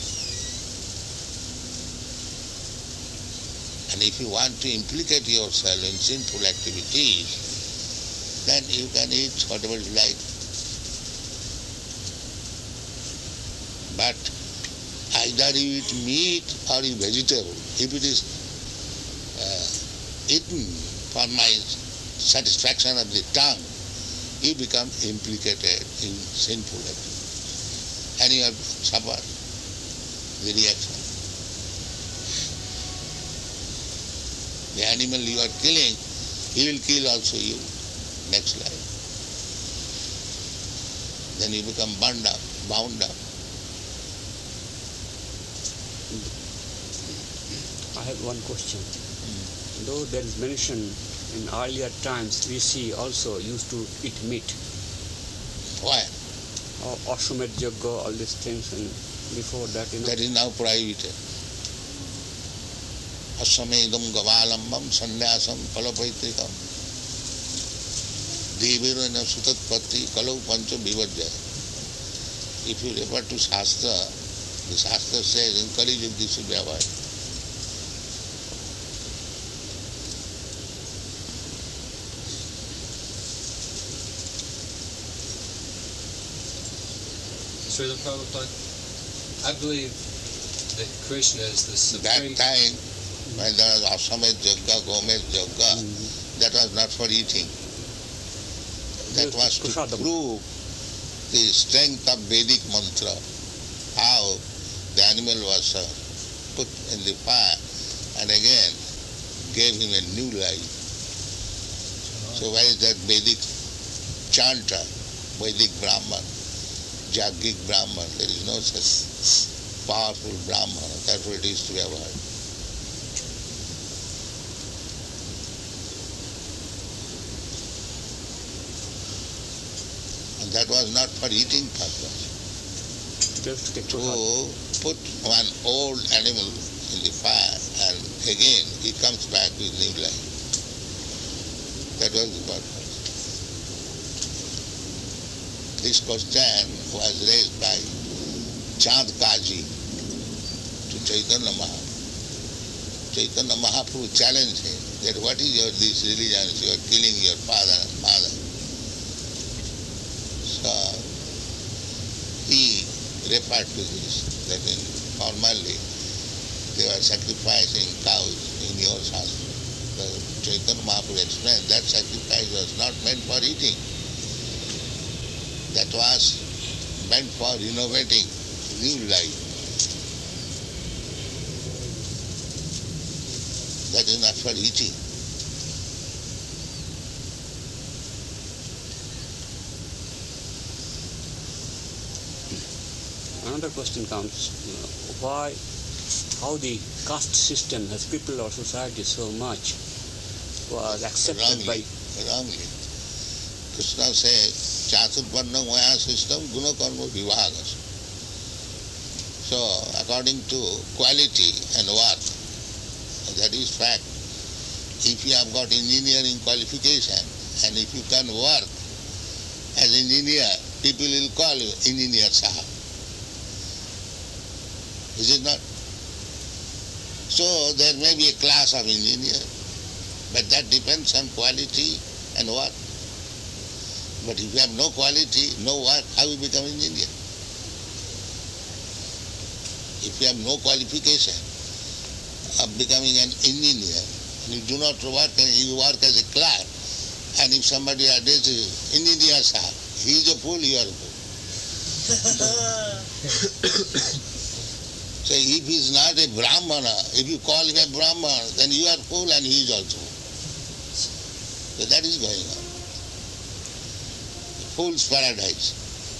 And if you want to implicate yourself in sinful activities, then you can eat whatever you like. But either you eat meat or you vegetable. If it is eaten for my satisfaction of the tongue, you become implicated in sinful activities. And you have suffered the reaction. The animal you are killing, he will kill also you next life. then you become bound up. I have one question. Though there is mention in earlier times, rishi also used to eat meat. Why? Ashwamedh Yajna, all these things, and before that, That is now prohibited. Aswamedham gavalambam sannyasam palapaitrikam devirana sutatpatti kalau pancha vivajya. If you refer to Shastra, the Shastra says in Kali Yuga this will be avoided. Srila Prabhupada, I believe that Krishna is the supreme... That time, when there was Ashwamedh Yajna, Gomedh Yajna, that was not for eating. That was to prove the strength of Vedic mantra, how the animal was put in the fire and again gave him a new life. So where is that Vedic chanter, Vedic Brahman, Jaggic Brahman? There is no such powerful Brahman. Therefore it is to be avoided. And that was not for eating purpose. To put one old animal in the fire and again he comes back with new life. That was the purpose. This question was raised by Chand Kaji to Chaitanya Mahaprabhu. Chaitanya Mahaprabhu challenged him that what is this religion? You are killing your father and mother. So he referred to this, that formerly they were sacrificing cows in your Shastra. Chaitanya Mahaprabhu explained that sacrifice was not meant for eating. That was meant for innovating new life. That is not for eating. Another question comes, how the caste system has crippled our society so much was accepted wrongly. Krishna says, Chaturvarna Maya system, Guna Karma Vibhagas. So, according to quality and work, that is fact. If you have got engineering qualification and if you can work as engineer, people will call you Engineer Sahab. Is it not? So, there may be a class of engineers, but that depends on quality and work. But if you have no quality, no work, how you become engineer? If you have no qualification of becoming an engineer, and you do not work, you work as a clerk, and if somebody addresses engineer sahab, he is a fool, you are a fool. So if he is not a Brahmana, if you call him a Brahmana, then you are fool and he is also fool. So that is going on. Fool's paradise.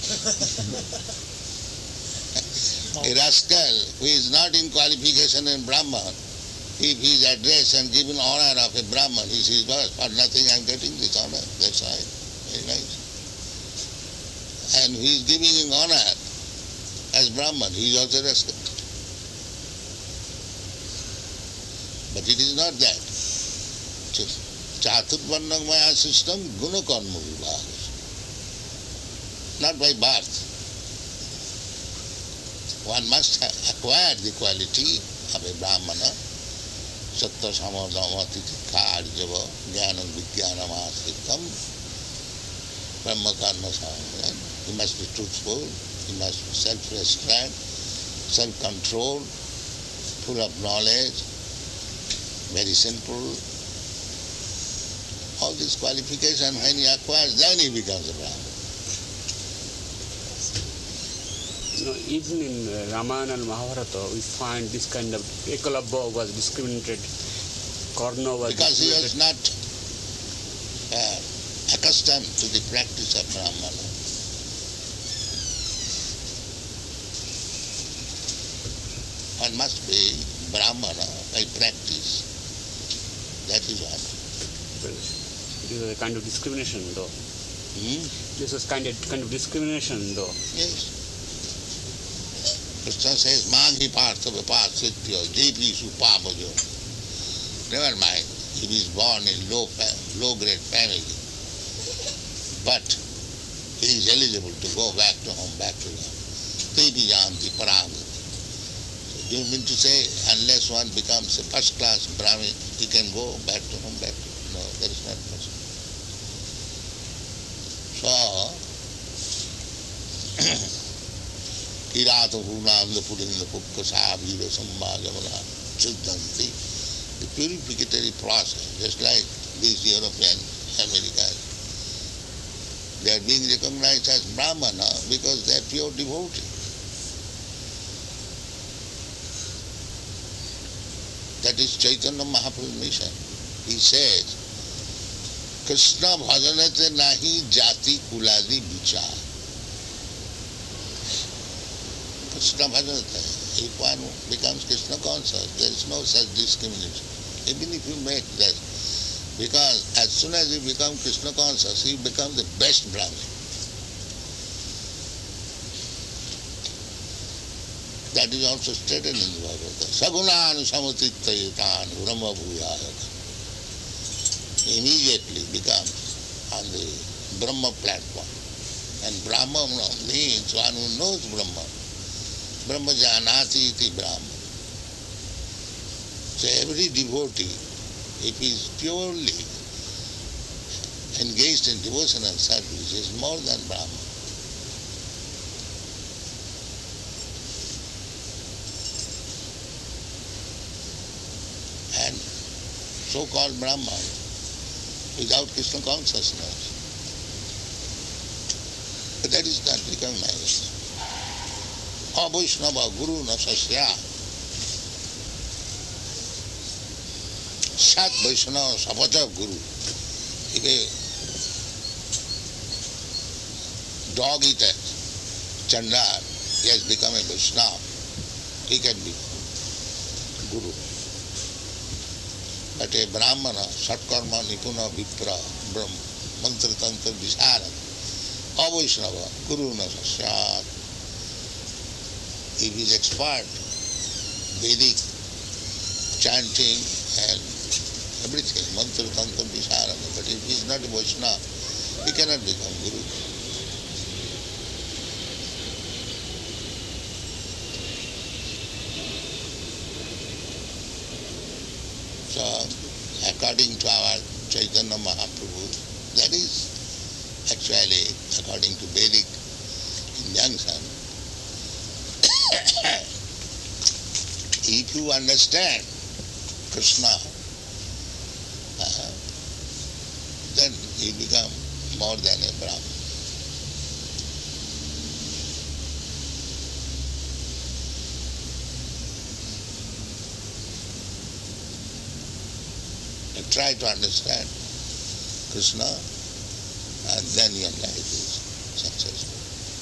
A rascal who is not in qualification in Brahman, if he is addressed and given honor of a Brahman, he says, well, for nothing I am getting this honor. That's why. Very nice. And he is giving him honor as Brahman, he is also a rascal. But it is not that. Chaturvarna Maya system, Guna Karma Vibhaga. Not by birth. One must acquire the quality of a Brahmana. Sattva samadama titikha arjava jnanam vijnanam asritam brahma karma samaya. He must be truthful, he must be self-restrained, self-controlled, full of knowledge, very simple. All these qualifications, when he acquires, then he becomes a Brahman. Even in Ramayana and Mahabharata, we find this kind of Ekalabha was discriminated, Karna was because he was not accustomed to the practice of Brahmana. one must be Brahmana by practice. That is one. This is a kind of discrimination, though. This is kind of discrimination, though. Yes. Krishna says, Maghi Partha Vipasitya, Jepi Supamajo. Never mind, he is born in low-grade family, but he is eligible to go back to home, back to them. Tepi Janti Paranga. Do you mean to say, unless one becomes a first-class Brahmin, he can go back to home, back to home? No, that is not possible. So, Kirata Hunanda Purinda Pukkasa Vira Sambhajamana Siddhanti, the purificatory process, just like these European Americans, they are being recognized as Brahmana because they are pure devotees. That is Chaitanya Mahaprabhu's mission. He says, Krishna bhajanate nahi jati kuladi vichar. Krishna bhajanate. If one becomes Krishna conscious, there is no such discrimination. Even if you make that. Because as soon as you become Krishna conscious, you become the best Brahmin. That is also stated in the Bhagavata. Sagunanu samatittayitan brahma bhuyayaka. Immediately becomes on the Brahma platform. And Brahma means one who knows Brahma. Brahma janati iti Brahma. So every devotee, if he is purely engaged in devotional service, is more than Brahma. And so-called Brahman, without Krishna consciousness, but that is not recognized. Avaishnava Guru Nasasya Sat Vaishnava Sapata Guru. If a dog eater, Chandar, he has become a Vaishnava, he can be Guru. But a Brahmana, Satkarma, Nipuna, Vipra, Brahma, Mantra, Tantra, Visara, Avaishnava, Guru Nasasya. If he is expert, Vedic, chanting and everything, Mantra, Tantra, Visara, but if he is not a Vaishnava, he cannot become Guru. So, according to our Chaitanya Mahaprabhu, that is actually according to Vedic injunction. If you understand Krishna, then you become more than a Brahman. Try to understand Krishna, and then your life is successful.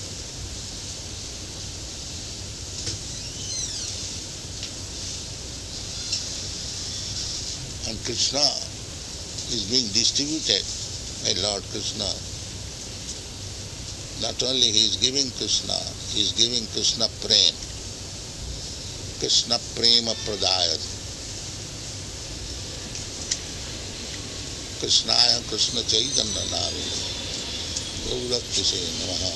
And Krishna is being distributed by Lord Krishna. Not only he is giving Krishna, he is giving Krishna prem. Krishna prema pradayat. Krishnaya Krishna Chaitanya Nami Gaurakti Namaha.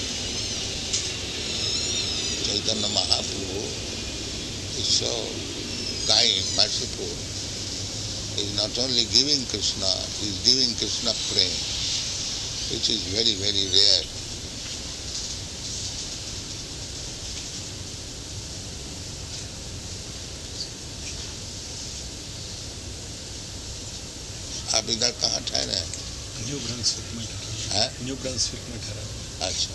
Chaitanya Mahaprabhu is so kind, merciful. He is not only giving Krishna, he is giving Krishna prem, which is very, very rare. आप इधर कहाँ ठहरे हैं? New Brunswick में ठहरा। New Brunswick में ठहरा। अच्छा,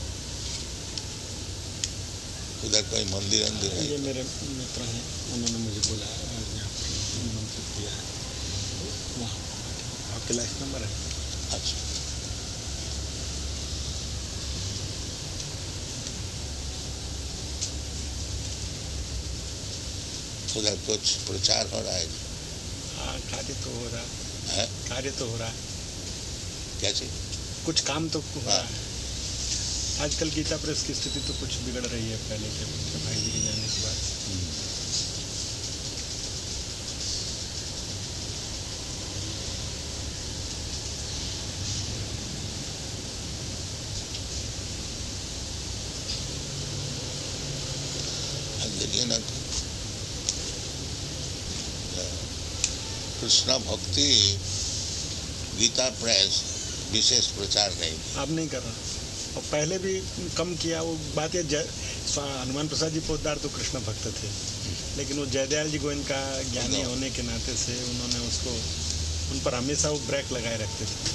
उधर कोई मंदिर है? ये मेरे मित्र हैं, उन्होंने मुझे बुलाया और यहाँ पर निमंत्रित किया है। वहाँ आपके लाइफ नंबर है? अच्छा, उधर कुछ प्रचार हो रहा है? हाँ, कार्य तो हो रहा है। कार्य तो हो रहा है। कैसे? कुछ काम तो हो रहा है। आजकल गीता प्रेस की स्थिति तो कुछ बिगड़ रही है पहले के भाई जी के जाने के बाद। देखिए ना, कृष्णा भक्ति गीता प्रेस विशेष प्रचार नहीं, अब नहीं कर रहा। और पहले भी कम किया। वो बातें हनुमान प्रसाद जी पोद्दार तो कृष्ण भक्त थे, लेकिन वो जयदयाल जी गोविंद का ज्ञानी होने के नाते से उन्होंने उसको, उन पर हमेशा वो ब्रेक लगाए रखते थे।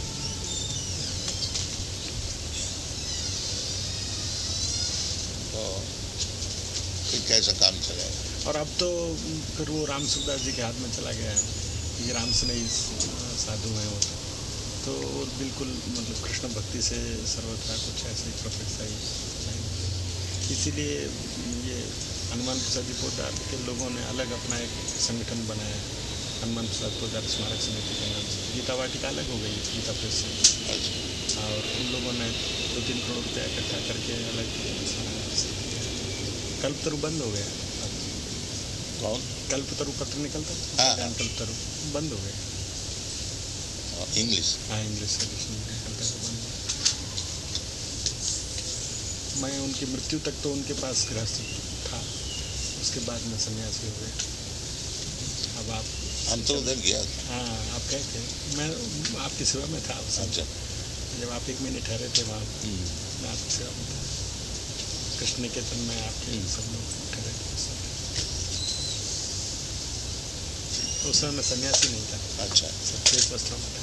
फिर कैसा काम चलेगा? और अब तो फिर वो राम सुखदास जी के हाथ में चला गया है। ये राम स्नेही साधु हैं वो, तो वो बिल्कुल मतलब कृष्ण भक्ति से सर्वथा कुछ ऐसे प्रोफेसर ही। इसीलिए ये हनुमान प्रसाद जी पोद्दार के लोगों ने अलग अपना एक संगठन बनाया, हनुमान प्रसाद पोद्दार स्मारक समिति के नाम से। गीता वाटिका अलग हो गई गीता प्रेस से, और उन लोगों ने 2-3 करोड़ रुपया इकट्ठा करके अलग कल्पतरु बंद हो गया। कौन? कल्पतरु पत्र निकलता है। हाँ। कल्पतरु बंद हो गया। इंग्लिश? हाँ, इंग्लिश एडिशन निकलता है तो बंद हो गया। मैं उनकी मृत्यु तक तो उनके पास गृहस्थ था, उसके बाद में सन्यासी हो गए। अब आप, हम तो उधर गया। हाँ, आप गए थे, मैं आपकी सेवा में था उस समय। जब आप 1 महीने ठहरे थे वहाँ, मैं आपकी सेवा में था। कृष्ण निकेतन में आपके सब लोग ठहरे थे। उस समय मैं सन्यासी नहीं था। अच्छा। सफेद वस्त्रों में था।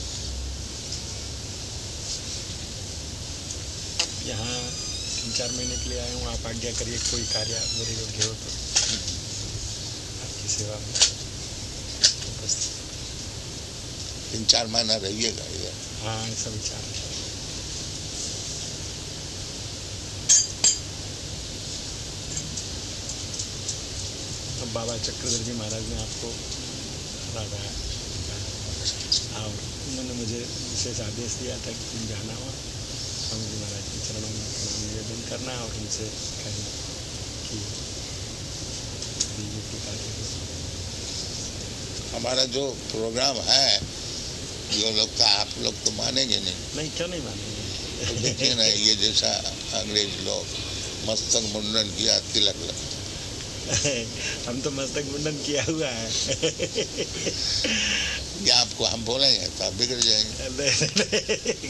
यहाँ 3-4 महीने के लिए आया हूँ। आप आज्ञा करिए, कोई कार्य मेरे योग्य हो तो आपकी सेवा में उपस्थित। 3-4 महीना रहिएगा इधर? हाँ, ऐसा विचार है। अब बाबा चक्रधर जी महाराज ने आपको राधा, और उन्होंने मुझे विशेष आदेश दिया था कि तुम जाना हुआ स्वामी जी महाराज के चरणों में प्रणाम निवेदन करना और उनसे कहना कि हमारा जो प्रोग्राम है, ये लोग तो आप लोग तो मानेंगे नहीं। नहीं, क्यों नहीं मानेंगे? तो देखिए ना, ये जैसा अंग्रेज लोग मस्तक मुंडन किया, तिलक लगा। हम तो मस्तक मुंडन किया हुआ है। क्या आपको हम बोलेंगे तो आप बिगड़ जाएंगे।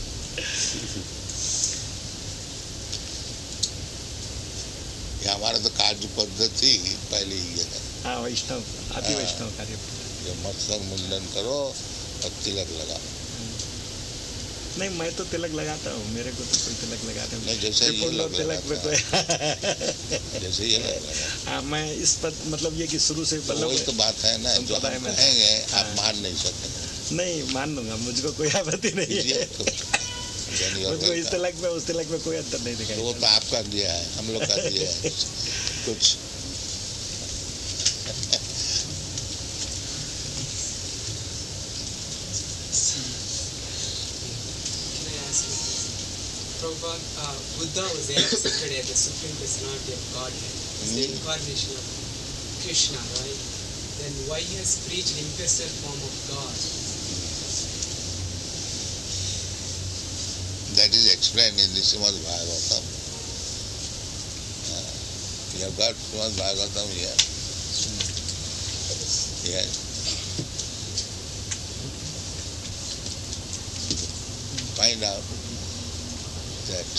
ये हमारा तो कार्य पद्धति पहले ही है। हाँ, वैष्णव, अति वैष्णव कार्य। जो मस्तक मुंडन करो और तिलक लगा। नहीं, मैं तो तिलक लगाता हूँ, मेरे को तो कोई तिलक लगाते नहीं, जैसे ये लोग तिलक में कोई जैसे ये हाँ, मैं इस पर मतलब ये कि शुरू से वही तो बात है ना, जो हम कहेंगे आप मान नहीं सकते। नहीं, मान लूंगा, मुझको कोई आपत्ति नहीं है। मुझको इस तिलक में उस तिलक में कोई अंतर नहीं दिखाई। वो तो आपका दिया है, हम लोग का दिया है कुछ। Prabhupada, Buddha was accepted as the supreme personality of Godhead. It's the incarnation of Krishna, right? Then why he has preached impersonal form of God? That is explained in the Srimad Bhagavatam. You have got Srimad Bhagavatam here. Yes. Find out that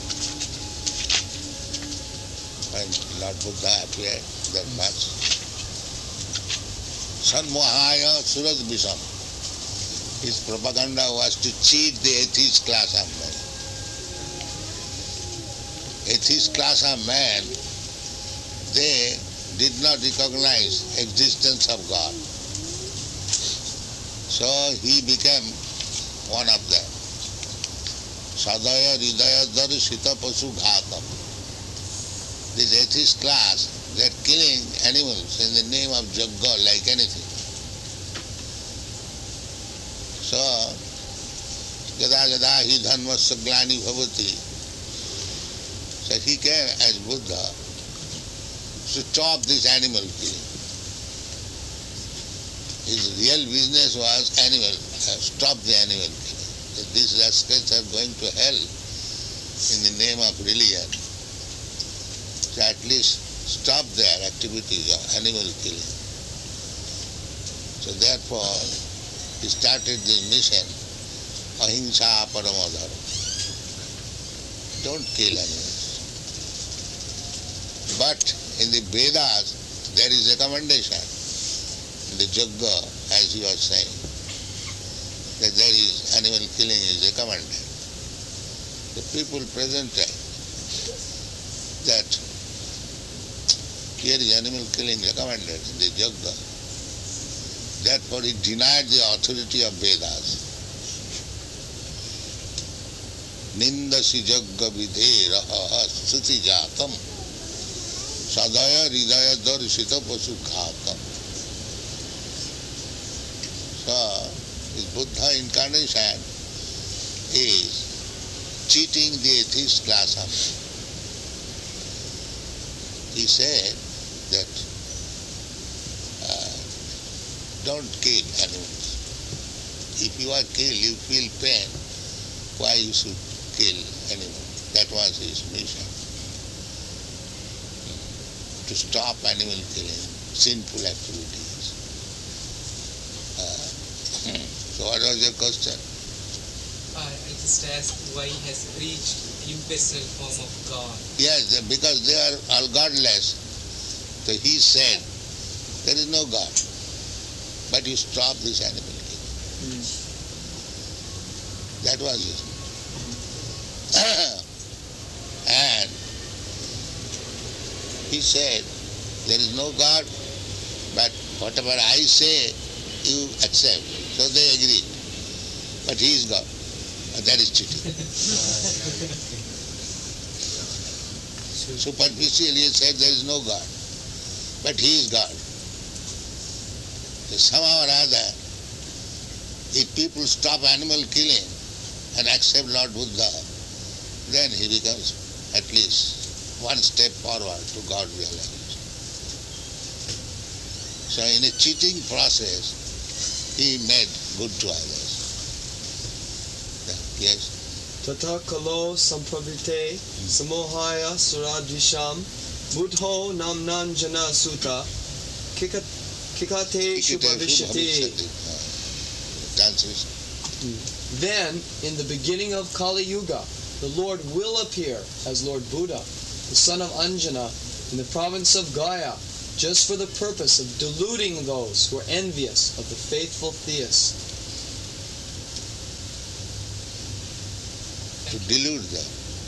when Lord Buddha appeared that much, Sanmohaya Suraj Visham, his propaganda was to cheat the atheist class of men. Atheist class of men, they did not recognize existence of God. So he became one of them. Sadaya Ridaya Darshita Pasu Ghatam. This atheist class They're killing animals in the name of Jagga like anything. So, yada yada hi dharmasya glani bhavati. So he came as Buddha to stop this animal killing. His real business was stop the animal killing. That these rascals are going to hell in the name of religion. So at least stop their activities of animal killing. So therefore, he started this mission, Ahimsa Paramo Dharma. Don't kill animals. But in the Vedas, there is a recommendation. In the Jagga, as you are saying, that there is animal killing is recommended. The people presented that here is animal killing recommended in the Jagga. Therefore he denied the authority of Vedas. Nindasi Jagga vidheraha sthiti jatam sadaya hridaya darshita pasu khatam. So, this Buddha incarnation is cheating the atheist class of men. He said that don't kill animals. If you are killed, you feel pain. Why you should kill animals? That was his mission. To stop animal killing, sinful activities. So what was your question? I just asked why he has preached impersonal form of God. Yes, because they are all godless. So he said, there is no God. But you stop this animal killing. That was his. And he said, there is no God, but whatever I say, you accept. So they agreed. But he is God. And that is cheating. Superficially he said there is no God. But he is God. So somehow or other, if people stop animal killing and accept Lord Buddha, then he becomes at least one step forward to God realization. So in a cheating process, he made good to others. Yes. Tata kalo sampravite samohaya suradvisham buddho namnan jana sutta kikate shubhavishati. Then, in the beginning of Kali Yuga, the Lord will appear as Lord Buddha, the son of Anjana, in the province of Gaya, just for the purpose of deluding those who are envious of the faithful theists. To delude them.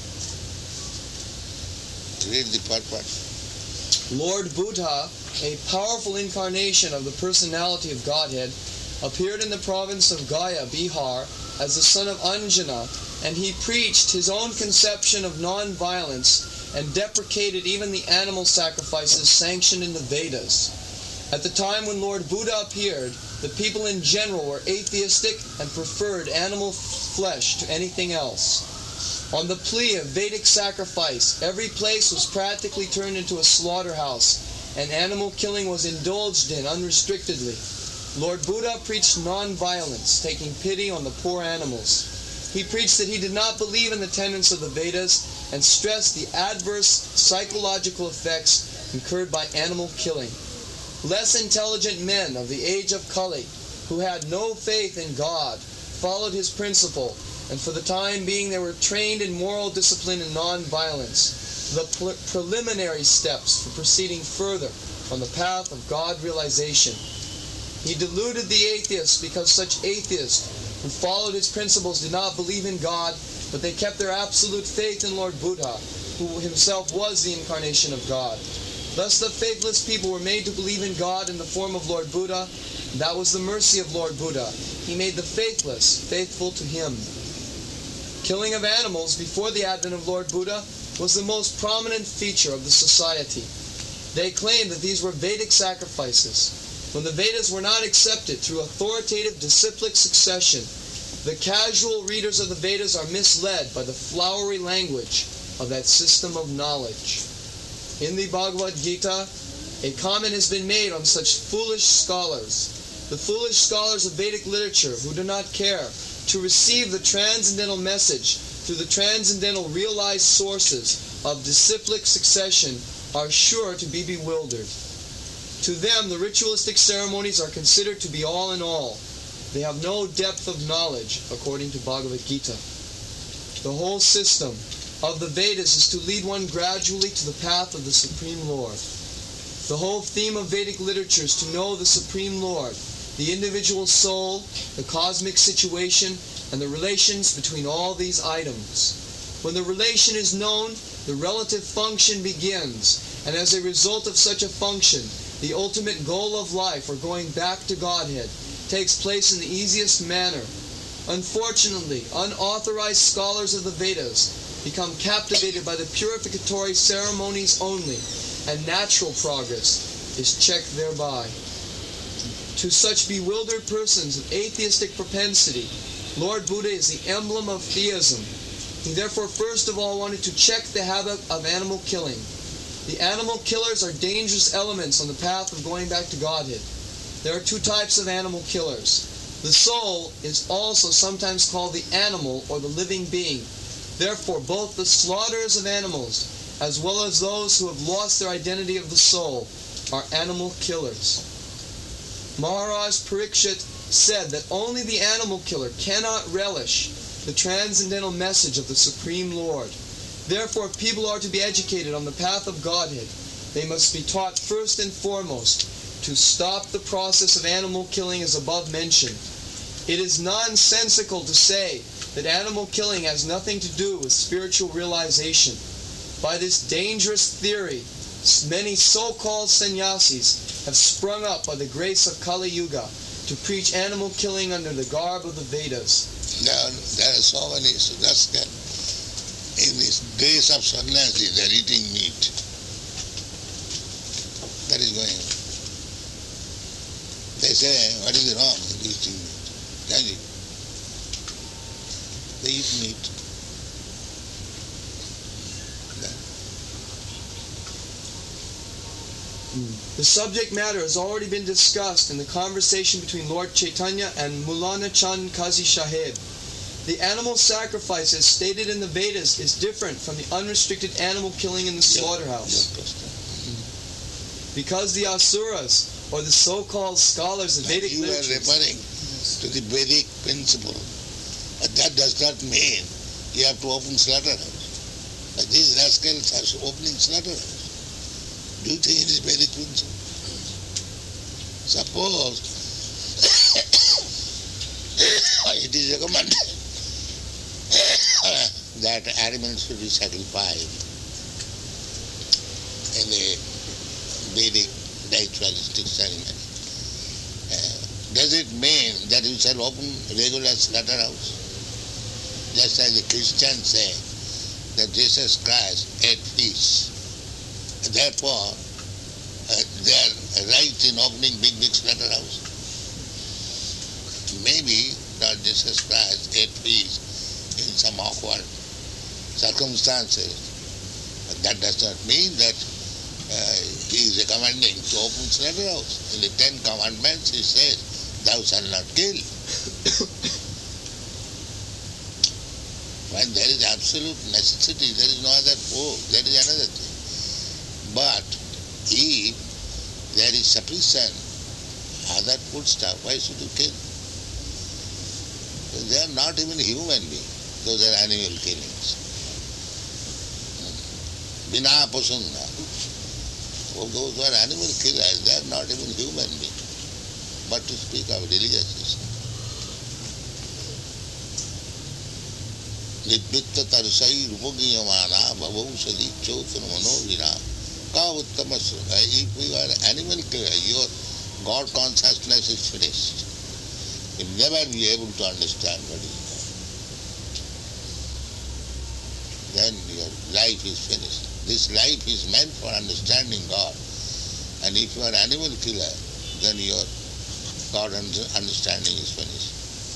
Read the purpose. Lord Buddha, a powerful incarnation of the personality of Godhead, appeared in the province of Gaya, Bihar, as the son of Anjana, and he preached his own conception of non-violence and deprecated even the animal sacrifices sanctioned in the Vedas. At the time when Lord Buddha appeared, the people in general were atheistic and preferred animal flesh to anything else. On the plea of Vedic sacrifice, every place was practically turned into a slaughterhouse, and animal killing was indulged in unrestrictedly. Lord Buddha preached non-violence, taking pity on the poor animals. He preached that he did not believe in the tenets of the Vedas and stressed the adverse psychological effects incurred by animal killing. Less intelligent men of the age of Kali, who had no faith in God, followed his principle, and for the time being they were trained in moral discipline and non-violence, the preliminary steps for proceeding further on the path of God realization. He deluded the atheists because such atheists who followed his principles did not believe in God, but they kept their absolute faith in Lord Buddha, who himself was the incarnation of God. Thus the faithless people were made to believe in God in the form of Lord Buddha. That was the mercy of Lord Buddha. He made the faithless faithful to him. Killing of animals before the advent of Lord Buddha was the most prominent feature of the society. They claim that these were Vedic sacrifices. When the Vedas were not accepted through authoritative disciplic succession, the casual readers of the Vedas are misled by the flowery language of that system of knowledge. In the Bhagavad Gita, a comment has been made on such foolish scholars. The foolish scholars of Vedic literature who do not care to receive the transcendental message through the transcendental realized sources of disciplic succession are sure to be bewildered. To them, the ritualistic ceremonies are considered to be all in all. They have no depth of knowledge, according to Bhagavad Gita. The whole system of the Vedas is to lead one gradually to the path of the Supreme Lord. The whole theme of Vedic literature is to know the Supreme Lord, the individual soul, the cosmic situation, and the relations between all these items. When the relation is known, the relative function begins, and as a result of such a function, the ultimate goal of life, or going back to Godhead, takes place in the easiest manner. Unfortunately, unauthorized scholars of the Vedas become captivated by the purificatory ceremonies only, and natural progress is checked thereby. To such bewildered persons of atheistic propensity, Lord Buddha is the emblem of theism. He therefore first of all wanted to check the habit of animal killing. The animal killers are dangerous elements on the path of going back to Godhead. There are two types of animal killers. The soul is also sometimes called the animal or the living being. Therefore, both the slaughterers of animals, as well as those who have lost their identity of the soul, are animal killers. Maharaj Parikshit said that only the animal killer cannot relish the transcendental message of the Supreme Lord. Therefore, if people are to be educated on the path of Godhead, they must be taught first and foremost to stop the process of animal killing as above mentioned. It is nonsensical to say that animal killing has nothing to do with spiritual realization. By this dangerous theory, many so-called sannyasis have sprung up by the grace of Kali Yuga to preach animal killing under the garb of the Vedas. There are so many, so that's that. In this days of sannyasi, they are eating meat. That is going on. They say, what is wrong in eating meat? Can you? They eat meat. The subject matter has already been discussed in the conversation between Lord Chaitanya and Maulana Chand Kazi Sahib. The animal sacrifice as stated in the Vedas is different from the unrestricted animal killing in the slaughterhouse. Because the Asuras, or the so-called scholars of Vedic literature... You are referring to the Vedic principle. But that does not mean you have to open slaughterhouse. But these rascals are opening slaughterhouse. Do you think it is Vedic principle? Suppose it is recommended that animals should be sacrificed in the Vedic ritualistic ceremony. Does it mean that you shall open regular slaughterhouse? Just as the Christians say that Jesus Christ ate fish. Therefore, they are right in opening big slaughterhouse. Maybe Lord Jesus Christ ate fish in some awkward circumstances. But that does not mean that he is recommending to open slaughterhouse. In the 10 Commandments he says, thou shalt not kill. When there is absolute necessity, there is no other food, that is another thing. But if there is sufficient other food stuff, why should you kill? They are not even human beings. Those are animal killings. Bina pasunna. Those who are animal killers, they are not even human beings. But to speak of religious system. Nidvitta tarsai rupogiyamana bhavaushadi chotan manovina. If you are animal killer, your God consciousness is finished. You will never be able to understand what is God. Then your life is finished. This life is meant for understanding God. And if you are animal killer, then your God understanding is finished.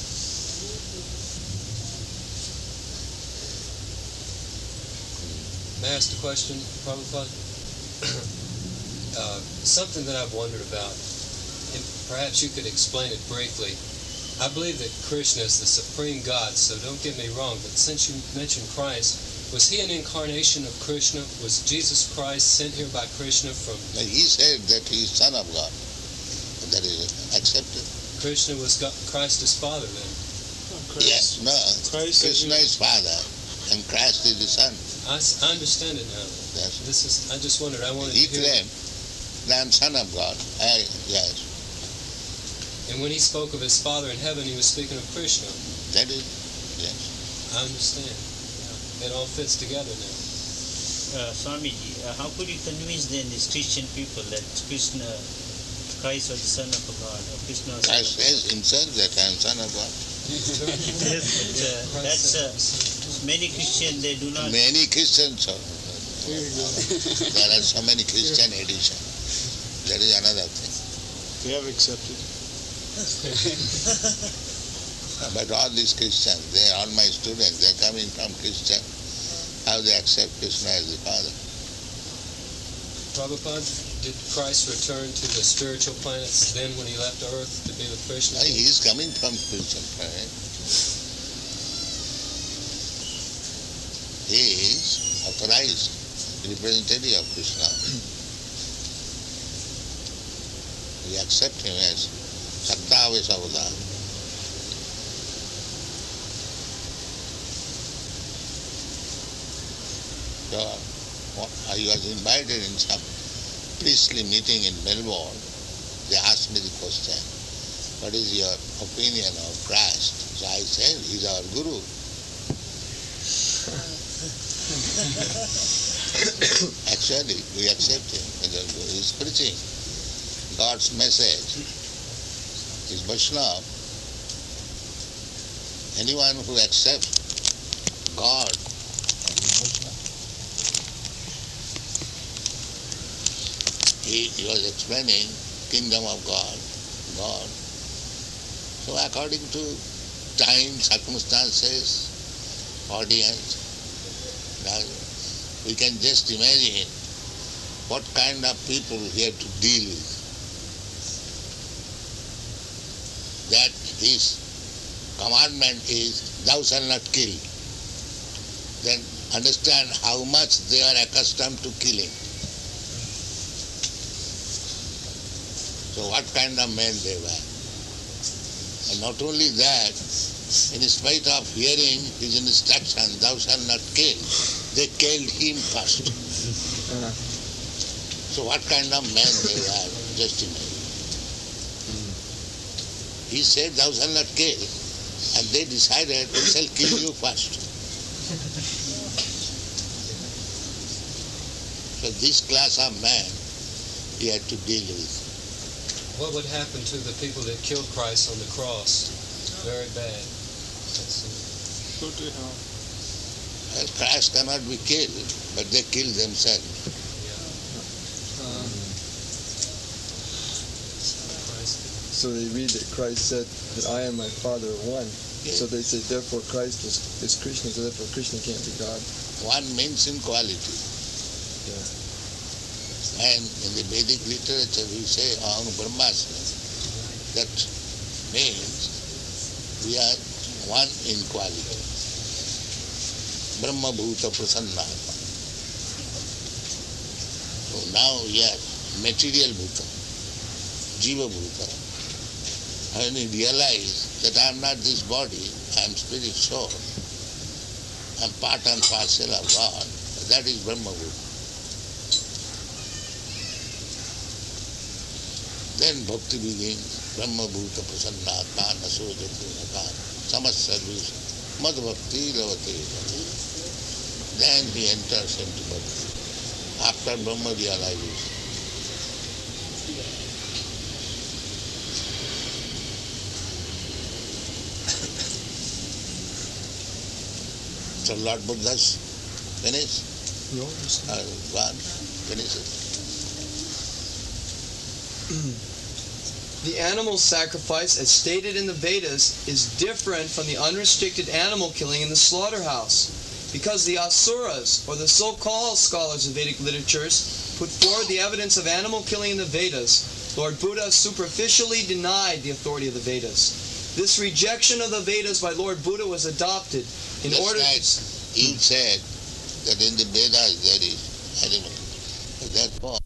May I ask the question, Prabhupada? Something that I've wondered about, and perhaps you could explain it briefly. I believe that Krishna is the supreme God, so don't get me wrong, but since you mentioned Christ, was he an incarnation of Krishna? Was Jesus Christ sent here by Krishna from... He said that he is son of God. That is accepted. Krishna was Christ's father then? Yes, no. Krishna is father and Christ is the son. I understand it now. I just wondered. He claimed that I am son of God. Yes. And when he spoke of his father in heaven, he was speaking of Krishna. That is, yes. I understand. Yeah. It all fits together now. Swamiji, how could you convince then these Christian people that Christ was the son of God? Or Krishna was Christ says himself that I am son of God. Yes, but that's many Christians, they do not. Many Christians. There are so many Christian editions. That is another thing. They have accepted. But all these Christians, they are all my students. They are coming from Christian. How they accept Krishna as the Father? Prabhupada, did Christ return to the spiritual planets then when he left Earth to be with Krishna? He is coming from spiritual planet. He is authorized representative of Krishna. We accept him as Sattvavesh Avatar. So, I was invited in some priestly meeting in Melbourne. They asked me the question, what is your opinion of Christ? So I said, he's our Guru. Actually, we accept him as our Guru. He's preaching God's message. He's Vaishnava. Anyone who accepts God he was explaining kingdom of God. So according to time, circumstances, audience, now we can just imagine what kind of people he had to deal with. That his commandment is, thou shalt not kill. Then understand how much they are accustomed to killing. So what kind of men they were. And not only that, in spite of hearing his instruction, thou shalt not kill, they killed him first. So what kind of men they were, just imagine. He said, thou shalt not kill, and they decided, we shall kill you first. So this class of man he had to deal with. What would happen to the people that killed Christ on the cross? Very bad. Go to hell. Well, Christ cannot be killed, but they kill themselves. So they read that Christ said that I and my Father are one. Yes. So they say, therefore Christ is Krishna, so therefore Krishna can't be God. One means in quality. Yeah. And in the Vedic literature we say Aham Brahmasmi. That means we are one in quality. Brahma Bhuta Prasannatma. So now we are material Bhuta, Jiva Bhuta. And we realize that I am not this body, I am spirit soul. I am part and parcel of God. That is Brahma Bhuta. Then bhakti begins. Brahma Bhuta Prasannatma Nasojati Nakan Samas Sarvis Mad Bhakti Lavate. Then he enters into bhakti. After Brahma realization. So Lord Buddha's finished? No. Gone? Finished it. The animal sacrifice, as stated in the Vedas, is different from the unrestricted animal killing in the slaughterhouse, because the Asuras, or the so-called scholars of Vedic literatures, put forward the evidence of animal killing in the Vedas. Lord Buddha superficially denied the authority of the Vedas. This rejection of the Vedas by Lord Buddha was adopted in order to... You said that in the Vedas there is animal. Therefore,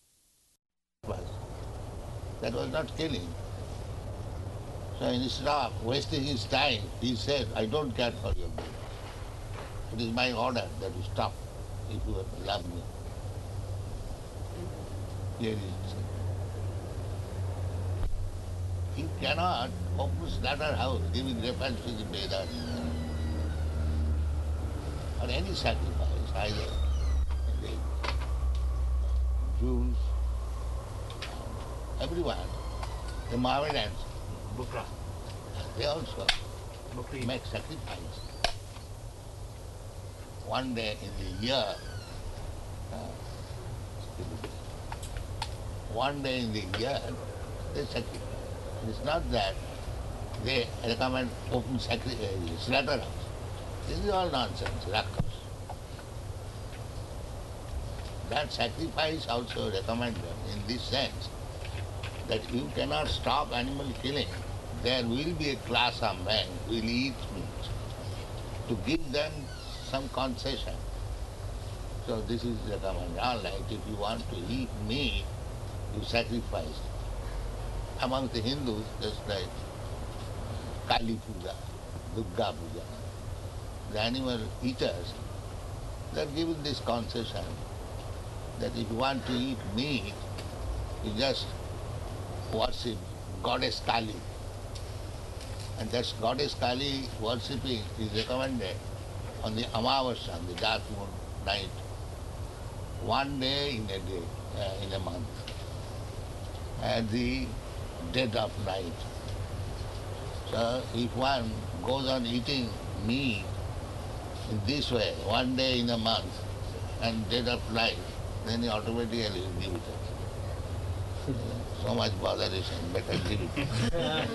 that was not killing. So instead of wasting his time, he said, I don't care for your blood. It is my order that you stop if you love me. Here is it. He cannot open slaughterhouse giving reference to the Vedas or any sacrifice, either the Jews, everyone, the Mohammedans, they also make sacrifice. One day in the year, they sacrifice. It's not that they recommend open slaughterhouse. This is all nonsense, rakas. That sacrifice also recommended in this sense that you cannot stop animal killing. There will be a class of men who will eat meat to give them some concession. So this is recommended. All right, if you want to eat meat, you sacrifice. Among the Hindus, just like Kali Puja, Durga Puja, the animal eaters, they are given this concession that if you want to eat meat, you just worship Goddess Kali. And that Goddess Kali worshipping is recommended on the Amavasya, on the dark moon night, one day in a month, at the dead of night. So if one goes on eating meat in this way, one day in a month, and dead of night, then he automatically will give it up. So much botheration, better give it.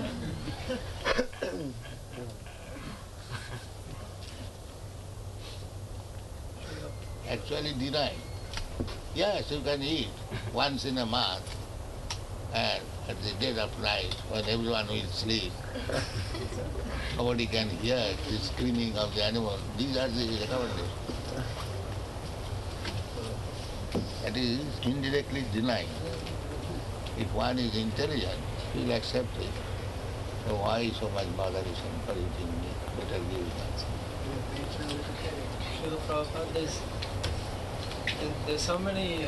Actually denied. Yes, you can eat once in a month, and at the dead of night, when everyone will sleep, nobody can hear the screaming of the animal. These are the recommendations. That is indirectly denying. If one is intelligent, he will accept it. So why so much botheration for eating meat? Better give it up. Srila Prabhupada, there's so many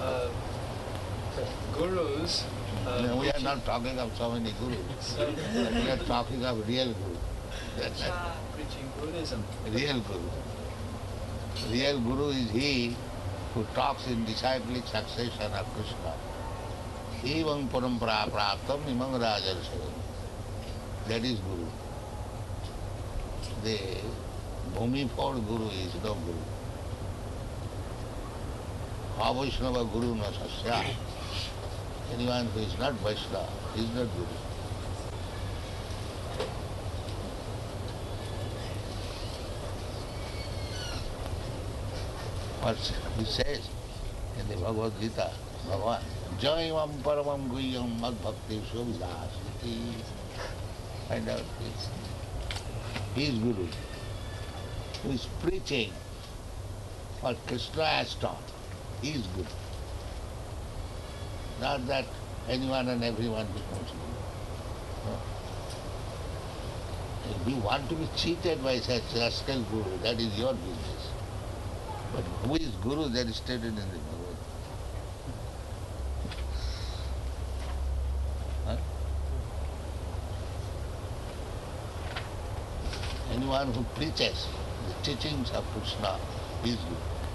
gurus. No, we are not talking of so many gurus. We are talking of real guru. That's it. Preaching Buddhism. Real guru. Real guru is he who talks in disciplic succession of Krishna. Evam parampara praptam imam rajarsaya. That is guru. The Bhumifod guru is no guru. Vaishnava guru na sasya. Anyone who is not Vaishnava is not guru. What he says in the Bhagavad Gita, Bhagavan, Jayam paramam guhyam mad bhakti suvidasiti. Find out this. He is guru, who is preaching what Krishna has taught. He is guru. Not that anyone and everyone becomes guru. No. If you want to be cheated by such rascal guru, that is your business. But who is guru, that is stated in the Bhagavad. Huh? Anyone who preaches the teachings of Krishna is guru.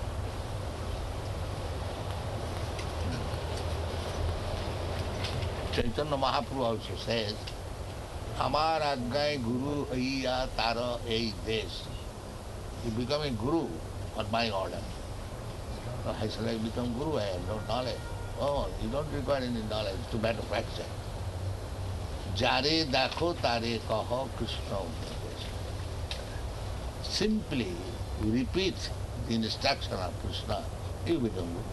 Chaitanya Mahaprabhu also says, Amar Ajnai Guru Haiya Tara Ei Desh. You become a guru on my order. So how shall I become guru? I have no knowledge. Oh, you don't require any knowledge to manufacture. Jare dakho tare kaho Krishna Upadesh. Simply repeat the instruction of Krishna, you become good.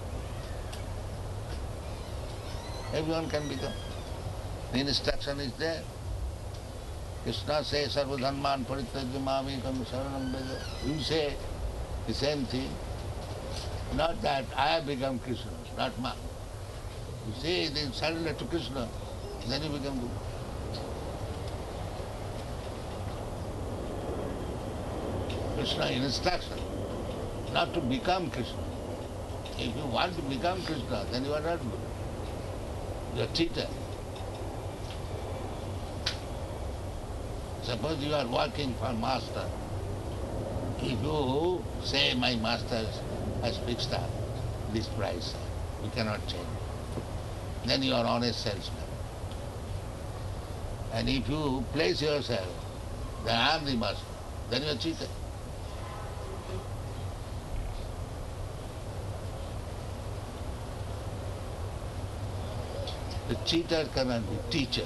Everyone can become. The instruction is there. Krishna says, Sarva dhamman parityajya mamekam saranam vraja. You say the same thing. Not that I have become Krishna, not ma. You say, then surrender to Krishna, then you become Guru. Krishna instruction, not to become Krishna. If you want to become Krishna, then you are not Guru. You are cheater. Suppose you are working for master. If you say my master has fixed up this price, you cannot change. Then you are honest salesman. And if you place yourself, then I am the master, then you are cheater. The cheater cannot be teacher.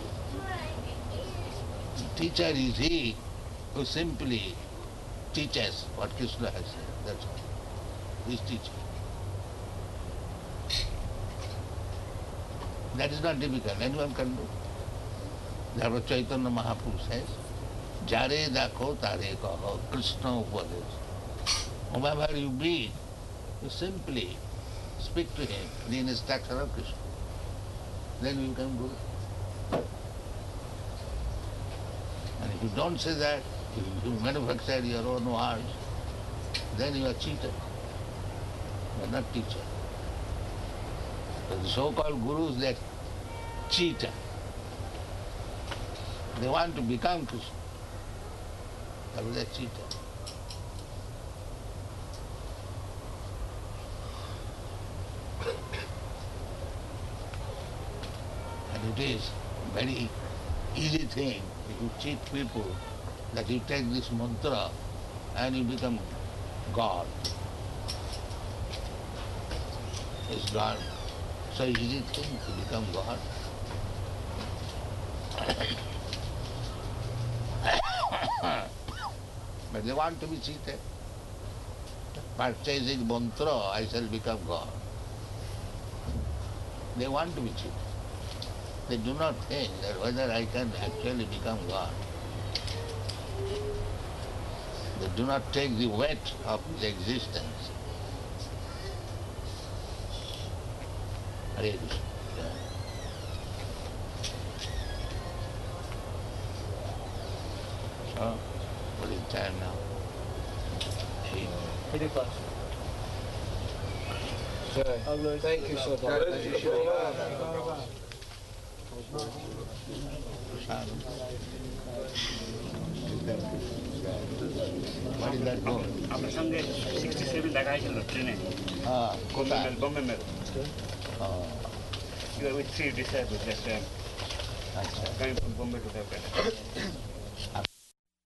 The teacher is he who simply teaches what Krishna has said. That's all. He is teacher. That is not difficult. Anyone can do. Therefore Chaitanya Mahaprabhu says, Jare dakho tare kaho Krishna Upadesh. Whomever you meet, you simply speak to him the instruction of Krishna. Then you become Guru. And if you don't say that, if you manufacture your own words, then you are cheated. You are not teacher. So the so-called gurus, they are cheater. They want to become Krishna. That is a cheater. And it is very easy thing if you cheat people that you take this mantra and you become God. It's God. So easy thing to become God. But they want to be cheated. Purchasing mantra, I shall become God. They want to be cheated. They do not think that whether I can actually become God. They do not take the weight of the existence. Hare Krishna. So, what is the time now? 8. Thank you so much. What is that going? আপনার সঙ্গে 67 দেখা হয়েছিল ট্রেনে কোথায়? Bombay Mail You are with 3 disciples that time. Coming from Bombay to Calcutta.